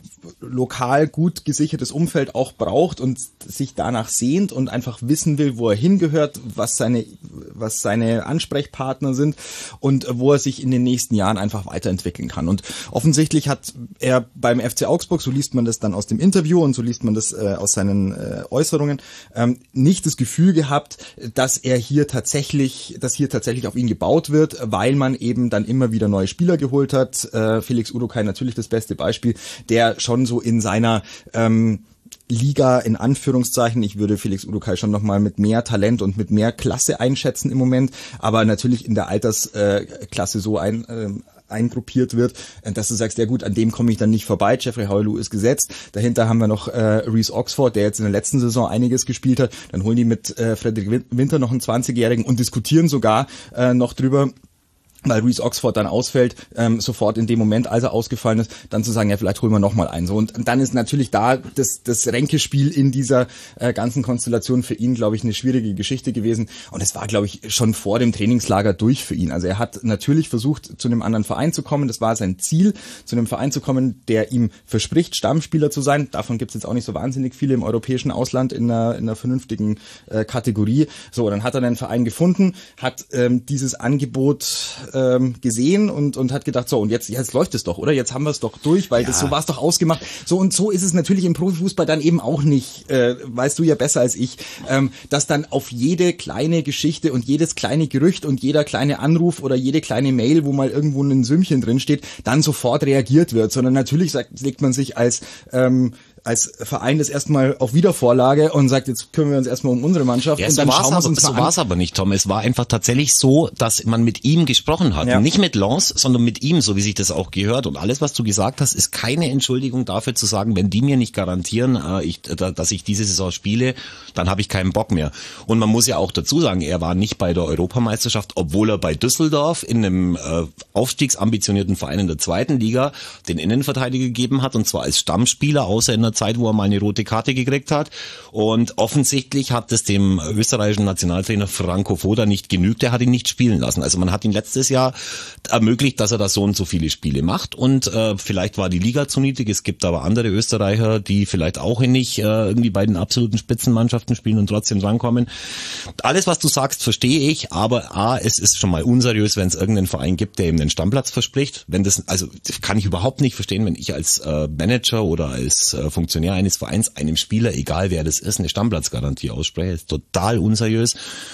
lokal gut gesichertes Umfeld auch braucht und sich danach sehnt und einfach wissen will, wo er hingehört, was seine was seine Ansprechpartner sind und wo er sich in den nächsten Jahren einfach weiterentwickeln kann. Und offensichtlich hat er beim F C Augsburg, so liest man das dann aus dem Interview und so liest man das äh, aus seinen äh, Äußerungen, ähm, nicht das Gefühl gehabt, dass er hier tatsächlich, dass hier tatsächlich auf ihn gebaut wird, weil man eben dann immer wieder neue Spieler geholt hat. Äh, Felix Udokai natürlich das beste Beispiel, der schon so in seiner ähm, Liga in Anführungszeichen, ich würde Felix Udokai schon nochmal mit mehr Talent und mit mehr Klasse einschätzen im Moment, aber natürlich in der Altersklasse äh, so ein äh, eingruppiert wird, dass du sagst, ja gut, an dem komme ich dann nicht vorbei. Jeffrey Hoilu ist gesetzt. Dahinter haben wir noch äh, Reece Oxford, der jetzt in der letzten Saison einiges gespielt hat. Dann holen die mit äh, Frederik Winter noch einen zwanzigjährigen und diskutieren sogar äh, noch drüber, weil Reece Oxford dann ausfällt, ähm, sofort in dem Moment, als er ausgefallen ist, dann zu sagen, ja, vielleicht holen wir nochmal einen. So, und dann ist natürlich da das, das Ränkespiel in dieser äh, ganzen Konstellation für ihn, glaube ich, eine schwierige Geschichte gewesen. Und es war, glaube ich, schon vor dem Trainingslager durch für ihn. Also er hat natürlich versucht, zu einem anderen Verein zu kommen. Das war sein Ziel, zu einem Verein zu kommen, der ihm verspricht, Stammspieler zu sein. Davon gibt es jetzt auch nicht so wahnsinnig viele im europäischen Ausland in einer, in einer vernünftigen äh, Kategorie. So, dann hat er einen Verein gefunden, hat ähm, dieses Angebot gesehen und und hat gedacht, so, und jetzt jetzt läuft es doch, oder? Jetzt haben wir es doch durch, weil ja. das so war es doch ausgemacht. So, und so ist es natürlich im Profifußball dann eben auch nicht, äh, weißt du ja besser als ich, ähm, dass dann auf jede kleine Geschichte und jedes kleine Gerücht und jeder kleine Anruf oder jede kleine Mail, wo mal irgendwo ein Sümmchen drin steht, dann sofort reagiert wird, sondern natürlich sagt, legt man sich als ähm, als Verein das erstmal auf Wiedervorlage und sagt, jetzt kümmern wir uns erstmal um unsere Mannschaft. Ja, und so dann war's schauen wir aber, uns so mal war es aber nicht, Tom. Es war einfach tatsächlich so, dass man mit ihm gesprochen hat. Ja. Nicht mit Lens, sondern mit ihm, so wie sich das auch gehört. Und alles, was du gesagt hast, ist keine Entschuldigung dafür zu sagen, wenn die mir nicht garantieren, äh, ich, da, dass ich diese Saison spiele, dann habe ich keinen Bock mehr. Und man muss ja auch dazu sagen, er war nicht bei der Europameisterschaft, obwohl er bei Düsseldorf in einem äh, aufstiegsambitionierten Verein in der zweiten Liga den Innenverteidiger gegeben hat, und zwar als Stammspieler, außer in der Zeit, wo er mal eine rote Karte gekriegt hat. Und offensichtlich hat es dem österreichischen Nationaltrainer Franco Foda nicht genügt. Er hat ihn nicht spielen lassen. Also man hat ihn letztes Jahr ermöglicht, dass er da so und so viele Spiele macht. Und äh, vielleicht war die Liga zu niedrig. Es gibt aber andere Österreicher, die vielleicht auch nicht äh, irgendwie bei den absoluten Spitzenmannschaften spielen und trotzdem drankommen. Alles, was du sagst, verstehe ich. Aber A, es ist schon mal unseriös, wenn es irgendeinen Verein gibt, der ihm den Stammplatz verspricht. Wenn das, also das kann ich überhaupt nicht verstehen, wenn ich als äh, Manager oder als äh, Funktionär eines Vereins einem Spieler, egal wer das ist, eine Stammplatzgarantie ausspreche. Ist total unseriös.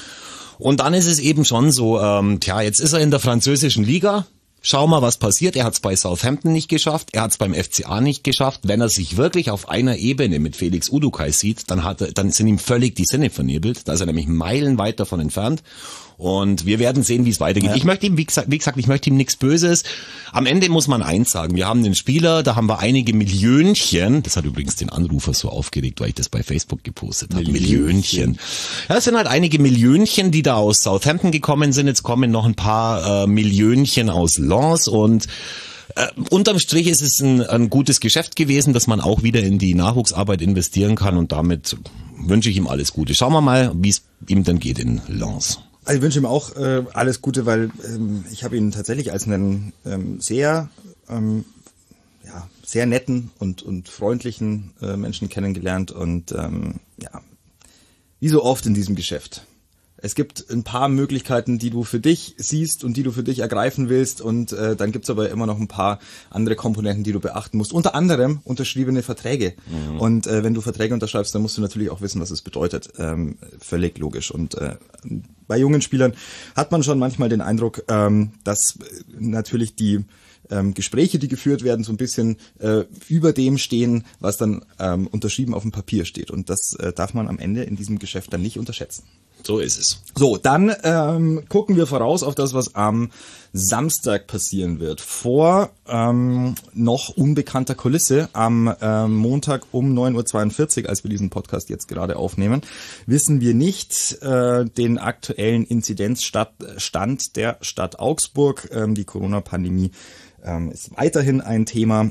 Und dann ist es eben schon so, ähm, tja, jetzt ist er in der französischen Liga. Schau mal, was passiert. Er hat es bei Southampton nicht geschafft, er hat es beim F C A nicht geschafft. Wenn er sich wirklich auf einer Ebene mit Felix Udokai sieht, dann hat er, dann sind ihm völlig die Sinne vernebelt. Da ist er nämlich meilenweit davon entfernt. Und wir werden sehen, wie es weitergeht. Ja. Ich möchte ihm, wie gesagt, wie gesagt, ich möchte ihm nichts Böses. Am Ende muss man eins sagen. Wir haben den Spieler, da haben wir einige Millionchen. Das hat übrigens den Anrufer so aufgeregt, weil ich das bei Facebook gepostet habe. Millionchen. Ja, es sind halt einige Millionchen, die da aus Southampton gekommen sind. Jetzt kommen noch ein paar äh, Millionchen aus Lens und Äh, unterm Strich ist es ein, ein gutes Geschäft gewesen, dass man auch wieder in die Nachwuchsarbeit investieren kann, und damit wünsche ich ihm alles Gute. Schauen wir mal, wie es ihm dann geht in Lens. Also ich wünsche ihm auch äh, alles Gute, weil ähm, ich habe ihn tatsächlich als einen ähm, sehr ähm, ja, sehr netten und und freundlichen äh, Menschen kennengelernt und ähm, ja, wie so oft in diesem Geschäft. Es gibt ein paar Möglichkeiten, die du für dich siehst und die du für dich ergreifen willst, und äh, dann gibt's aber immer noch ein paar andere Komponenten, die du beachten musst. Unter anderem unterschriebene Verträge. Mhm. Und äh, wenn du Verträge unterschreibst, dann musst du natürlich auch wissen, was es bedeutet. Ähm, völlig logisch. Und äh, bei jungen Spielern hat man schon manchmal den Eindruck, ähm, dass natürlich die ähm, Gespräche, die geführt werden, so ein bisschen äh, über dem stehen, was dann ähm, unterschrieben auf dem Papier steht. Und das äh, darf man am Ende in diesem Geschäft dann nicht unterschätzen. So ist es. So, dann ähm, gucken wir voraus auf das, was am Samstag passieren wird. Vor ähm, noch unbekannter Kulisse am ähm, Montag um neun Uhr zweiundvierzig, als wir diesen Podcast jetzt gerade aufnehmen, wissen wir nicht äh, den aktuellen Inzidenzstand der Stadt Augsburg. Ähm, die Corona-Pandemie ähm, ist weiterhin ein Thema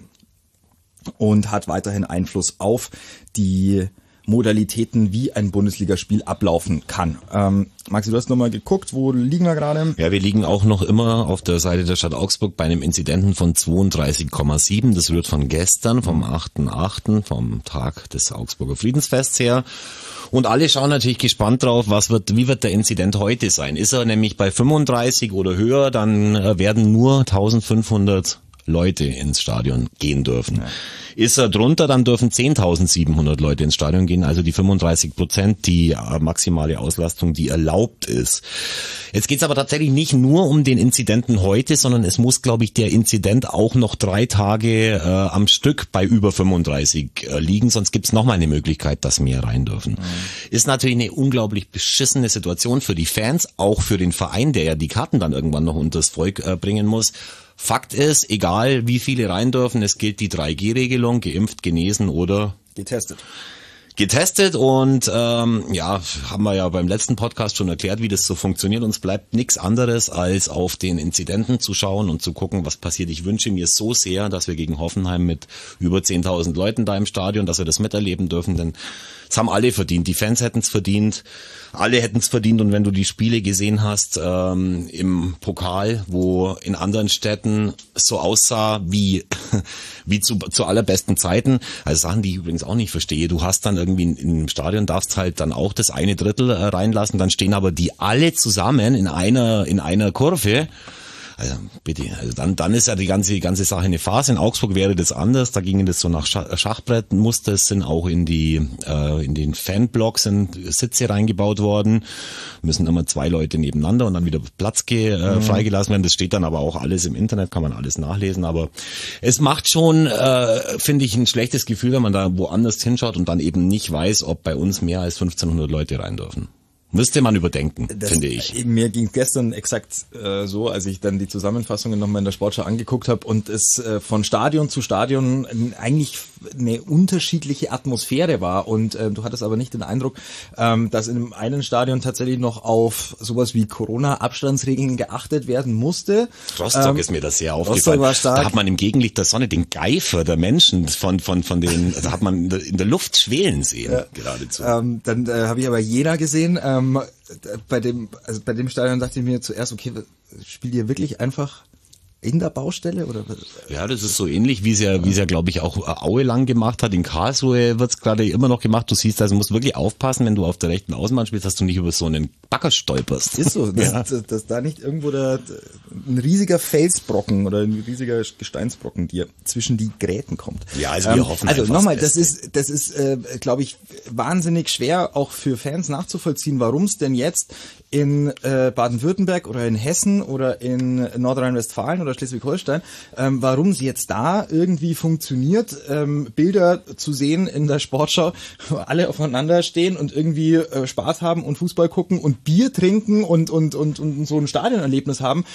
und hat weiterhin Einfluss auf die Modalitäten, wie ein Bundesligaspiel ablaufen kann. Ähm, Maxi, du hast nochmal geguckt, wo liegen wir gerade? Ja, wir liegen auch noch immer auf der Seite der Stadt Augsburg bei einem Inzidenten von zweiunddreißig Komma sieben. Das rührt von gestern, vom achten achten, vom Tag des Augsburger Friedensfests her. Und alle schauen natürlich gespannt drauf, was wird, wie wird der Inzident heute sein. Ist er nämlich bei fünfunddreißig oder höher, dann werden nur eintausendfünfhundert Leute ins Stadion gehen dürfen. Ja. Ist er drunter, dann dürfen zehntausendsiebenhundert Leute ins Stadion gehen, also die fünfunddreißig Prozent, die maximale Auslastung, die erlaubt ist. Jetzt geht's aber tatsächlich nicht nur um den Inzidenten heute, sondern es muss, glaube ich, der Inzident auch noch drei Tage äh, am Stück bei über fünfunddreißig äh, liegen, sonst gibt's noch mal eine Möglichkeit, dass mehr rein dürfen. Mhm. Ist natürlich eine unglaublich beschissene Situation für die Fans, auch für den Verein, der ja die Karten dann irgendwann noch unters Volk äh, bringen muss. Fakt ist, egal wie viele rein dürfen, es gilt die drei G Regelung, geimpft, genesen oder getestet. Getestet und ähm, ja, haben wir ja beim letzten Podcast schon erklärt, wie das so funktioniert. Uns bleibt nichts anderes, als auf den Inzidenten zu schauen und zu gucken, was passiert. Ich wünsche mir so sehr, dass wir gegen Hoffenheim mit über zehntausend Leuten da im Stadion, dass wir das miterleben dürfen, denn es haben alle verdient. Die Fans hätten es verdient, alle hätten es verdient. Und wenn du die Spiele gesehen hast ähm, im Pokal, wo in anderen Städten so aussah wie wie zu, zu allerbesten Zeiten, also Sachen, die ich übrigens auch nicht verstehe. Du hast dann irgendwie in, im Stadion, darfst halt dann auch das eine Drittel äh, reinlassen, dann stehen aber die alle zusammen in einer in einer Kurve. Also bitte, also dann dann ist ja die ganze die ganze Sache eine Farce. In Augsburg wäre das anders, da ging das so nach Schachbrettmuster, es sind auch in die äh, in den Fanblocks sind Sitze reingebaut worden, müssen immer zwei Leute nebeneinander und dann wieder Platz ge, äh, mhm. freigelassen werden. Das steht dann aber auch alles im Internet, kann man alles nachlesen, aber es macht schon, äh, finde ich, ein schlechtes Gefühl, wenn man da woanders hinschaut und dann eben nicht weiß, ob bei uns mehr als fünfzehnhundert Leute rein dürfen. Müsste man überdenken, das, finde ich. Mir ging gestern exakt äh, so, als ich dann die Zusammenfassungen nochmal in der Sportschau angeguckt habe und es äh, von Stadion zu Stadion eigentlich eine unterschiedliche Atmosphäre war. Und äh, du hattest aber nicht den Eindruck, ähm, dass in einem Stadion tatsächlich noch auf sowas wie Corona-Abstandsregeln geachtet werden musste. Rostock ähm, ist mir das sehr aufgefallen. War stark. Da hat man im Gegenlicht der Sonne den Geifer der Menschen von von von den, da hat man in der, in der Luft schwelen sehen, ja. geradezu. Ähm, dann äh, habe ich aber Jena gesehen. Ähm, Bei dem, also bei dem Stadion dachte ich mir zuerst, okay, spielt ihr wirklich einfach in der Baustelle oder? Ja, das ist so ähnlich, wie es ja, wie es ja, glaube ich, auch Aue lang gemacht hat. In Karlsruhe wird es gerade immer noch gemacht. Du siehst, also musst wirklich aufpassen, wenn du auf der rechten Außenbahn spielst, dass du nicht über so einen Bagger stolperst. Ist so, dass, ja. dass, dass da nicht irgendwo der, ein riesiger Felsbrocken oder ein riesiger Gesteinsbrocken dir zwischen die Gräten kommt. Ja, also wir ähm, hoffen Also nochmal, das ist, das ist, äh, glaube ich, wahnsinnig schwer auch für Fans nachzuvollziehen, warum es denn jetzt in äh, Baden-Württemberg oder in Hessen oder in Nordrhein-Westfalen oder Schleswig-Holstein, ähm, warum sie jetzt da irgendwie funktioniert, ähm, Bilder zu sehen in der Sportschau, wo alle aufeinander stehen und irgendwie äh, Spaß haben und Fußball gucken und Bier trinken und, und, und, und so ein Stadionerlebnis haben.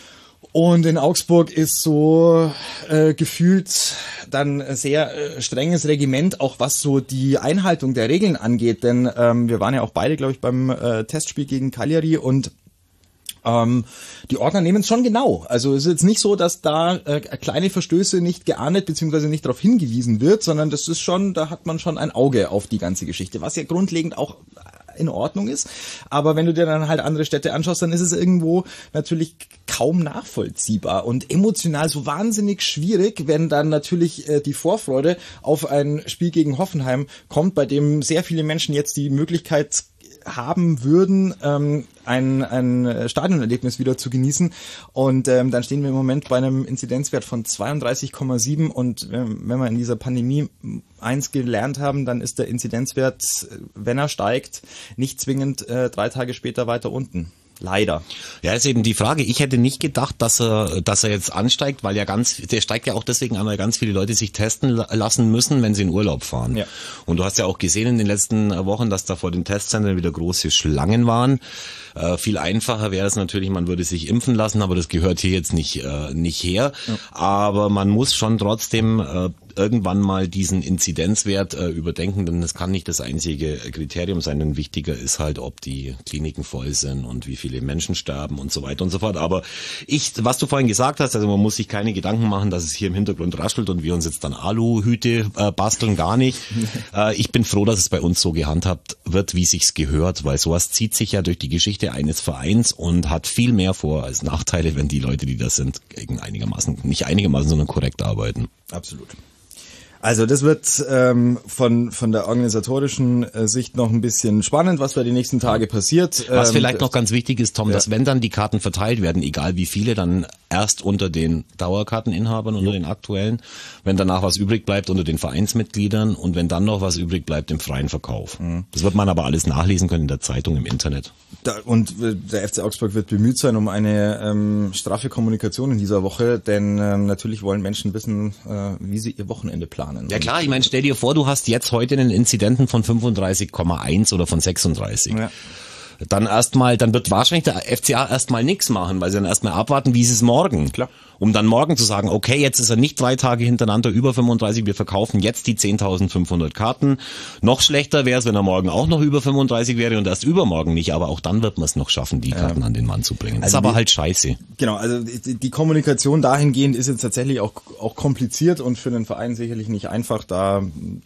Und in Augsburg ist so äh, gefühlt dann sehr äh, strenges Regiment, auch was so die Einhaltung der Regeln angeht. Denn ähm, wir waren ja auch beide, glaube ich, beim äh, Testspiel gegen Cagliari und Ähm, die Ordner nehmen es schon genau. Also es ist jetzt nicht so, dass da äh, kleine Verstöße nicht geahndet bzw. nicht darauf hingewiesen wird, sondern das ist schon, da hat man schon ein Auge auf die ganze Geschichte, was ja grundlegend auch in Ordnung ist. Aber wenn du dir dann halt andere Städte anschaust, dann ist es irgendwo natürlich kaum nachvollziehbar und emotional so wahnsinnig schwierig, wenn dann natürlich äh, die Vorfreude auf ein Spiel gegen Hoffenheim kommt, bei dem sehr viele Menschen jetzt die Möglichkeit haben würden, ähm, ein, ein Stadionerlebnis wieder zu genießen. Und ähm, dann stehen wir im Moment bei einem Inzidenzwert von zweiunddreißig Komma sieben und ähm, wenn wir in dieser Pandemie eins gelernt haben, dann ist der Inzidenzwert, wenn er steigt, nicht zwingend äh, drei Tage später weiter unten. Leider. Ja, ist eben die Frage. Ich hätte nicht gedacht, dass er, dass er jetzt ansteigt, weil ja ganz, der steigt ja auch deswegen an, weil ganz viele Leute sich testen lassen müssen, wenn sie in Urlaub fahren. Ja. Und du hast ja auch gesehen in den letzten Wochen, dass da vor den Testzentren wieder große Schlangen waren. Äh, viel einfacher wäre es natürlich, man würde sich impfen lassen, aber das gehört hier jetzt nicht, äh, nicht her. Ja. Aber man muss schon trotzdem äh, irgendwann mal diesen Inzidenzwert äh, überdenken, denn das kann nicht das einzige Kriterium sein, denn wichtiger ist halt, ob die Kliniken voll sind und wie viele Menschen sterben und so weiter und so fort. Aber ich, was du vorhin gesagt hast, also man muss sich keine Gedanken machen, dass es hier im Hintergrund raschelt und wir uns jetzt dann Aluhüte äh, basteln, gar nicht. äh, ich bin froh, dass es bei uns so gehandhabt wird, wie sich's gehört, weil sowas zieht sich ja durch die Geschichte eines Vereins und hat viel mehr Vor- als Nachteile, wenn die Leute, die das sind, einigermaßen, nicht einigermaßen, sondern korrekt arbeiten. Absolut. Also das wird ähm, von von der organisatorischen äh, Sicht noch ein bisschen spannend, was da die nächsten Tage passiert. Was ähm, vielleicht noch ganz wichtig ist, Tom, ja. dass wenn dann die Karten verteilt werden, egal wie viele, dann erst unter den Dauerkarteninhabern, unter jo. den aktuellen, wenn danach was übrig bleibt unter den Vereinsmitgliedern und wenn dann noch was übrig bleibt im freien Verkauf. Mhm. Das wird man aber alles nachlesen können in der Zeitung, im Internet. Da, und der F C Augsburg wird bemüht sein um eine ähm, straffe Kommunikation in dieser Woche, denn ähm, natürlich wollen Menschen wissen, äh, wie sie ihr Wochenende planen. Ja klar, ich meine, stell dir vor, du hast jetzt heute einen Inzidenten von fünfunddreißig Komma eins oder von sechsunddreißig. Ja. Dann erstmal, dann wird wahrscheinlich der F C A erstmal nichts machen, weil sie dann erstmal abwarten, wie ist es morgen. Klar. Um dann morgen zu sagen, okay, jetzt ist er nicht drei Tage hintereinander über fünfunddreißig, wir verkaufen jetzt die zehntausendfünfhundert Karten. Noch schlechter wäre es, wenn er morgen auch noch über fünfunddreißig wäre und erst übermorgen nicht, aber auch dann wird man es noch schaffen, die Karten ähm, an den Mann zu bringen. Das also ist aber die, halt scheiße. Genau, also die, die Kommunikation dahingehend ist jetzt tatsächlich auch, auch kompliziert und für den Verein sicherlich nicht einfach, da,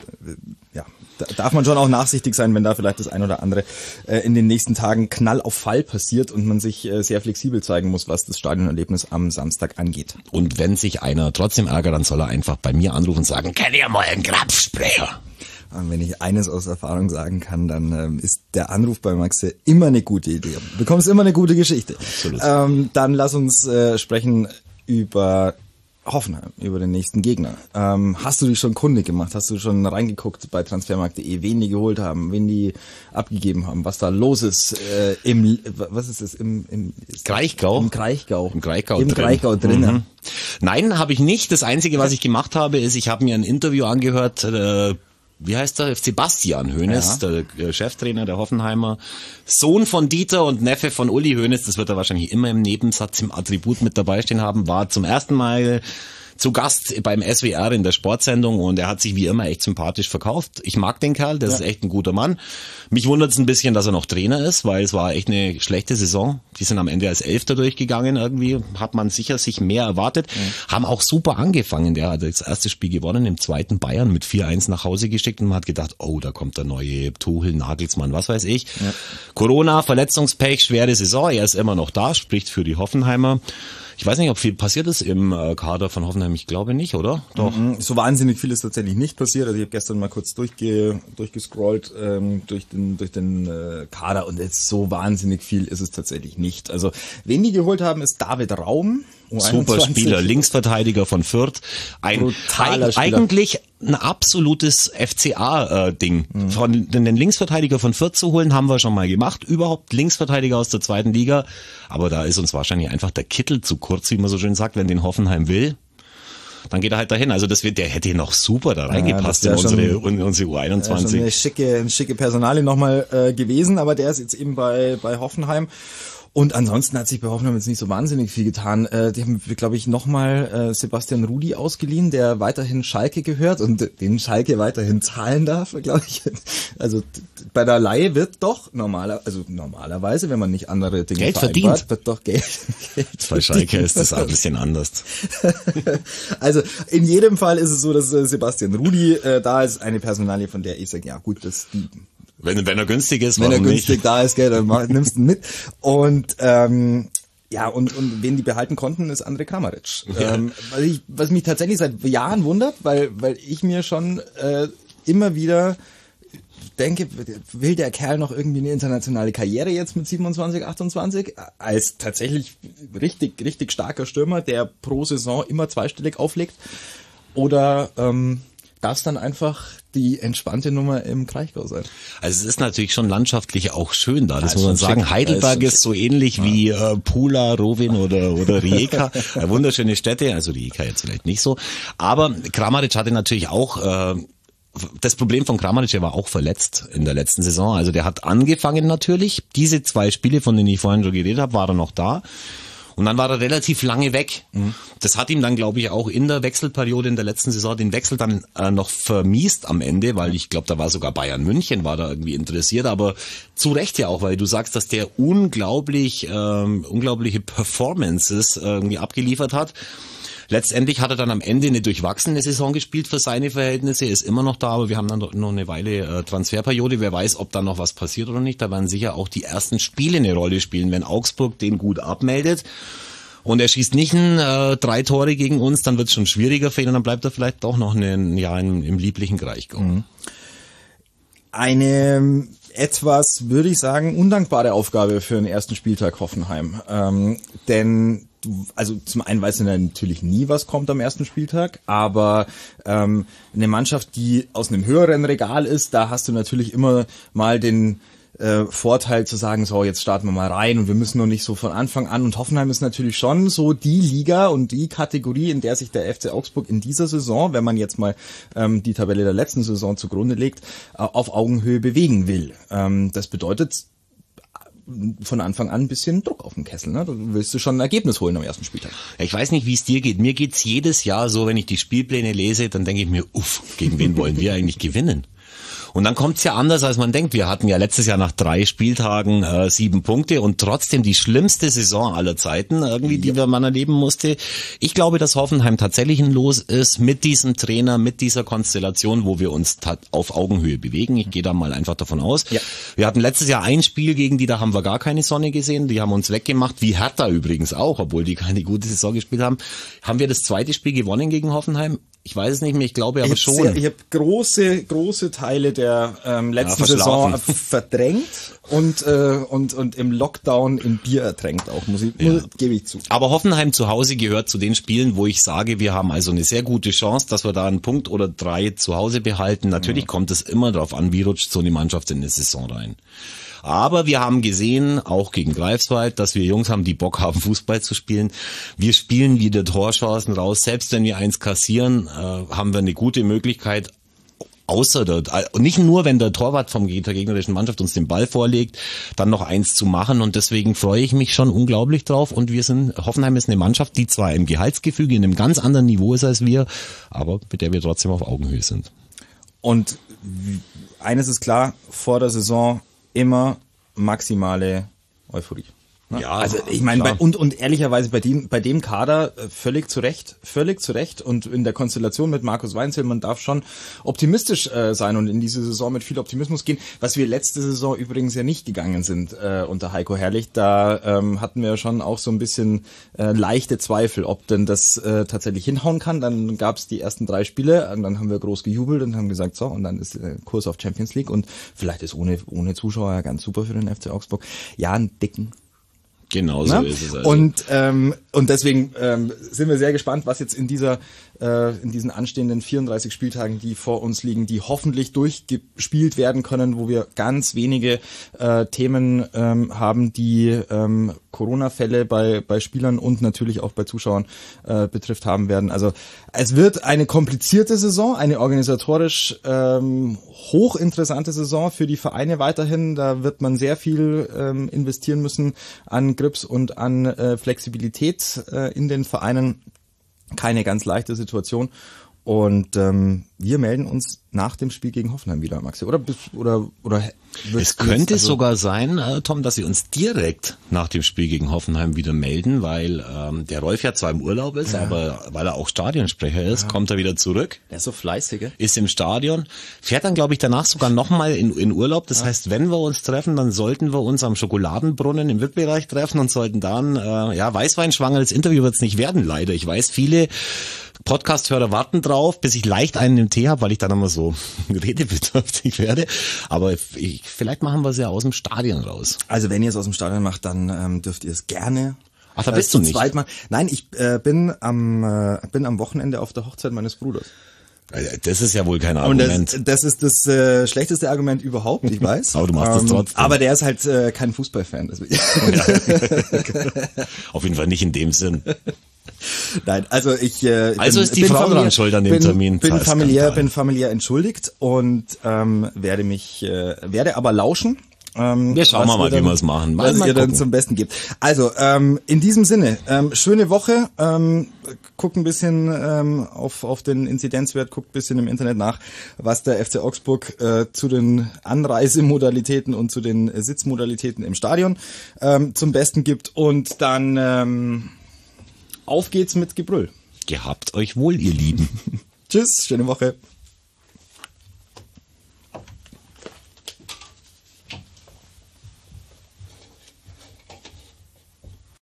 ja, da darf man schon auch nachsichtig sein, wenn da vielleicht das ein oder andere äh, in den nächsten Tagen Knall auf Fall passiert und man sich äh, sehr flexibel zeigen muss, was das Stadionerlebnis am Samstag angeht. Und wenn sich einer trotzdem ärgert, dann soll er einfach bei mir anrufen und sagen, kenn ihr mal einen Krapfsprecher? Und wenn ich eines aus Erfahrung sagen kann, dann ähm, ist der Anruf bei Maxe immer eine gute Idee. Du bekommst immer eine gute Geschichte. Absolut. Ähm, dann lass uns äh, sprechen über Hoffenheim, über den nächsten Gegner. Ähm, hast du dich schon kundig gemacht? Hast du schon reingeguckt bei transfermarkt punkt de, wen die geholt haben, wen die abgegeben haben, was da los ist äh, im, was ist das, im, im ist Kraichgau? Im Kraichgau. Im Kraichgau Im drin. Kraichgau drinnen. Mhm. Nein, habe ich nicht. Das Einzige, was ich gemacht habe, ist, ich habe mir ein Interview angehört, äh, wie heißt der? Sebastian Hoeneß, ja. der Cheftrainer der Hoffenheimer, Sohn von Dieter und Neffe von Uli Hoeneß, das wird er wahrscheinlich immer im Nebensatz im Attribut mit dabei stehen haben, war zum ersten Mal zu Gast beim S W R in der Sportsendung und er hat sich wie immer echt sympathisch verkauft. Ich mag den Kerl, das ja. ist echt ein guter Mann. Mich wundert es ein bisschen, dass er noch Trainer ist, weil es war echt eine schlechte Saison. Die sind am Ende als Elfter durchgegangen irgendwie, hat man sicher sich mehr erwartet. Mhm. Haben auch super angefangen. Der hat das erste Spiel gewonnen, im zweiten Bayern mit vier eins nach Hause geschickt und man hat gedacht, oh, da kommt der neue Tuchel, Nagelsmann, was weiß ich. Ja. Corona, Verletzungspech, schwere Saison, er ist immer noch da, spricht für die Hoffenheimer. Ich weiß nicht, ob viel passiert ist im Kader von Hoffenheim. Ich glaube nicht, oder? Doch. So wahnsinnig viel ist tatsächlich nicht passiert. Also ich habe gestern mal kurz durchge, durchgescrollt ähm, durch den durch den äh, Kader und jetzt so wahnsinnig viel ist es tatsächlich nicht. Also wen die geholt haben, ist David Raum. Super Spieler, Linksverteidiger von Fürth. Ein eig- eigentlich ein absolutes F C A-Ding. Mhm. Von den Linksverteidiger von Fürth zu holen, haben wir schon mal gemacht. Überhaupt Linksverteidiger aus der zweiten Liga. Aber da ist uns wahrscheinlich einfach der Kittel zu kurz, wie man so schön sagt, wenn den Hoffenheim will. Dann geht er halt dahin. Also das wird, der hätte noch super da reingepasst ja, in, unsere, in unsere U einundzwanzig. Schon eine schicke, eine schicke Personalie nochmal äh, gewesen, aber der ist jetzt eben bei, bei Hoffenheim. Und ansonsten hat sich bei Hoffenheim jetzt nicht so wahnsinnig viel getan. Äh, die haben, glaube ich, nochmal äh, Sebastian Rudi ausgeliehen, der weiterhin Schalke gehört und den Schalke weiterhin zahlen darf, glaube ich. Also bei der Leihe wird doch normaler, also normalerweise, wenn man nicht andere Dinge Geld verdient, wird doch Geld, Geld Bei Schalke ist das ein bisschen anders. Also in jedem Fall ist es so, dass äh, Sebastian Rudi äh, da ist, eine Personalie, von der ich sage, ja gut, das die Wenn, wenn er günstig ist, wenn warum er günstig nicht? da ist, gell, dann mach, nimmst du ihn mit. Und ähm, ja, und und wen die behalten konnten, ist Andrej Kramaric. Ja. Ähm, was, ich, was mich tatsächlich seit Jahren wundert, weil weil ich mir schon äh, immer wieder denke, will der Kerl noch irgendwie eine internationale Karriere jetzt mit siebenundzwanzig, achtundzwanzig? Als tatsächlich richtig richtig starker Stürmer, der pro Saison immer zweistellig auflegt? Oder ähm, darf es dann einfach die entspannte Nummer im Kraichgau sein. Also es ist natürlich schon landschaftlich auch schön da, das ja, muss man sagen. Schick. Heidelberg ist, ist so ähnlich ja. wie äh, Pula, Rovinj oder oder Rijeka, äh, wunderschöne Städte, also Rijeka jetzt vielleicht nicht so. Aber Kramaric hatte natürlich auch... Äh, Das Problem von Kramaric, der war auch verletzt in der letzten Saison. Also der hat angefangen natürlich. Diese zwei Spiele, von denen ich vorhin schon geredet habe, war er noch da. Und dann war er relativ lange weg. Mhm. Das hat ihm dann, glaube ich, auch in der Wechselperiode in der letzten Saison den Wechsel dann äh, noch vermiest am Ende, weil ich glaube, da war sogar Bayern München, war da irgendwie interessiert. Aber zu Recht ja auch, weil du sagst, dass der unglaublich, ähm, unglaubliche Performances irgendwie abgeliefert hat. Letztendlich hat er dann am Ende eine durchwachsene Saison gespielt für seine Verhältnisse, ist immer noch da, aber wir haben dann noch eine Weile äh, Transferperiode. Wer weiß, ob da noch was passiert oder nicht. Da werden sicher auch die ersten Spiele eine Rolle spielen, wenn Augsburg den gut abmeldet. Und er schießt nicht ein, äh, drei Tore gegen uns, dann wird es schon schwieriger für ihn und dann bleibt er vielleicht doch noch ein Jahr im, im lieblichen Kraichgau. Mhm. Eine etwas, würde ich sagen, undankbare Aufgabe für den ersten Spieltag Hoffenheim. Ähm, denn also zum einen weiß man natürlich nie, was kommt am ersten Spieltag, aber ähm, eine Mannschaft, die aus einem höheren Regal ist, da hast du natürlich immer mal den äh, Vorteil zu sagen, so jetzt starten wir mal rein und wir müssen noch nicht so von Anfang an. Und Hoffenheim ist natürlich schon so die Liga und die Kategorie, in der sich der F C Augsburg in dieser Saison, wenn man jetzt mal ähm, die Tabelle der letzten Saison zugrunde legt, äh, auf Augenhöhe bewegen will. Ähm, das bedeutet von Anfang an ein bisschen Druck auf den Kessel. Ne? Du willst du schon ein Ergebnis holen am ersten Spieltag. Ich weiß nicht, wie es dir geht. Mir geht's jedes Jahr so, wenn ich die Spielpläne lese, dann denke ich mir, uff, gegen wen wollen wir eigentlich gewinnen? Und dann kommt's ja anders, als man denkt. Wir hatten ja letztes Jahr nach drei Spieltagen äh, sieben Punkte und trotzdem die schlimmste Saison aller Zeiten, irgendwie, die ja. man erleben musste. Ich glaube, dass Hoffenheim tatsächlich ein Los ist mit diesem Trainer, mit dieser Konstellation, wo wir uns auf Augenhöhe bewegen. Ich gehe da mal einfach davon aus. Ja. Wir hatten letztes Jahr ein Spiel gegen die, da haben wir gar keine Sonne gesehen. Die haben uns weggemacht, wie Hertha übrigens auch, obwohl die keine gute Saison gespielt haben. Haben wir das zweite Spiel gewonnen gegen Hoffenheim? Ich weiß es nicht mehr, ich glaube aber ich schon. Sehr, ich habe große, große Teile der ähm, letzten ja, Saison verdrängt und äh, und und im Lockdown in Bier ertränkt auch, muss ich, ja. muss, gebe ich zu. Aber Hoffenheim zu Hause gehört zu den Spielen, wo ich sage, wir haben also eine sehr gute Chance, dass wir da einen Punkt oder drei zu Hause behalten. Natürlich ja. kommt es immer darauf an, wie rutscht so eine Mannschaft in eine Saison rein. Aber wir haben gesehen, auch gegen Greifswald, dass wir Jungs haben, die Bock haben, Fußball zu spielen. Wir spielen wieder Torchancen raus. Selbst wenn wir eins kassieren, äh, haben wir eine gute Möglichkeit, außer der, und nicht nur, wenn der Torwart vom der gegnerischen Mannschaft uns den Ball vorlegt, dann noch eins zu machen. Und deswegen freue ich mich schon unglaublich drauf. Und wir sind, Hoffenheim ist eine Mannschaft, die zwar im Gehaltsgefüge in einem ganz anderen Niveau ist als wir, aber mit der wir trotzdem auf Augenhöhe sind. Und eines ist klar, vor der Saison immer maximale Euphorie. Ne? Ja, also ich meine, bei, und und ehrlicherweise bei dem bei dem Kader äh, völlig zu Recht, völlig zu Recht und in der Konstellation mit Markus Weinzierl, man darf schon optimistisch äh, sein und in diese Saison mit viel Optimismus gehen, was wir letzte Saison übrigens ja nicht gegangen sind äh, unter Heiko Herrlich. Da ähm, hatten wir schon auch so ein bisschen äh, leichte Zweifel, ob denn das äh, tatsächlich hinhauen kann. Dann gab es die ersten drei Spiele und dann haben wir groß gejubelt und haben gesagt, so, und dann ist äh, Kurs auf Champions League und vielleicht ist ohne ohne Zuschauer ja ganz super für den F C Augsburg. Ja, einen dicken Genau so ist es. Also. Und ähm, und deswegen ähm, sind wir sehr gespannt, was jetzt in dieser äh, in diesen anstehenden vierunddreißig Spieltagen, die vor uns liegen, die hoffentlich durchgespielt werden können, wo wir ganz wenige äh, Themen ähm, haben, die ähm, Corona-Fälle bei bei Spielern und natürlich auch bei Zuschauern äh, betrifft haben werden. Also es wird eine komplizierte Saison, eine organisatorisch ähm, hochinteressante Saison für die Vereine weiterhin. Da wird man sehr viel ähm, investieren müssen an Grips und an äh, Flexibilität äh, in den Vereinen. Keine ganz leichte Situation. Und ähm, wir melden uns nach dem Spiel gegen Hoffenheim wieder, Maxi. Oder oder oder es könnte also sogar sein, äh, Tom, dass wir uns direkt nach dem Spiel gegen Hoffenheim wieder melden, weil ähm, der Rolf ja zwar im Urlaub ist, ja. aber weil er auch Stadionsprecher ist, ja. kommt er wieder zurück. Der ist so fleißig, gell? Ist im Stadion, fährt dann, glaube ich, danach sogar nochmal in, in Urlaub. Das ja. heißt, wenn wir uns treffen, dann sollten wir uns am Schokoladenbrunnen im V I P-Bereich treffen und sollten dann, äh, ja, Weißweinschwangeres Interview wird es nicht werden, leider. Ich weiß, viele Podcast-Hörer warten drauf, bis ich leicht einen im Tee habe, weil ich dann immer so redebedürftig werde. Aber ich, vielleicht machen wir es ja aus dem Stadion raus. Also wenn ihr es aus dem Stadion macht, dann ähm, dürft ihr es gerne. Ach, da bist äh, du nicht? Mal. Nein, ich äh, bin am äh, bin am Wochenende auf der Hochzeit meines Bruders. Das ist ja wohl kein Und Argument. das, das ist das äh, schlechteste Argument überhaupt, ich weiß. Aber du machst das trotzdem. Aber der ist halt äh, kein Fußballfan. Deswegen. Auf jeden Fall nicht in dem Sinn. Nein, also ich äh, Also bin, ist die bin Frau familiär, dran schuld an dem bin, Termin. Bin familiär, Skandal. bin familiär entschuldigt und ähm, werde mich, äh, werde aber lauschen. Ähm, Wir schauen was mal, ihr dann, wie wir es machen. Mal, was mal ihr dann gucken. zum Besten gibt. Also ähm, in diesem Sinne, ähm, schöne Woche. Ähm, guckt ein bisschen ähm, auf auf den Inzidenzwert, guckt ein bisschen im Internet nach, was der F C Augsburg äh, zu den Anreisemodalitäten und zu den äh, Sitzmodalitäten im Stadion ähm, zum Besten gibt. Und dann ähm, auf geht's mit Gebrüll. Gehabt euch wohl, ihr Lieben. Tschüss, schöne Woche.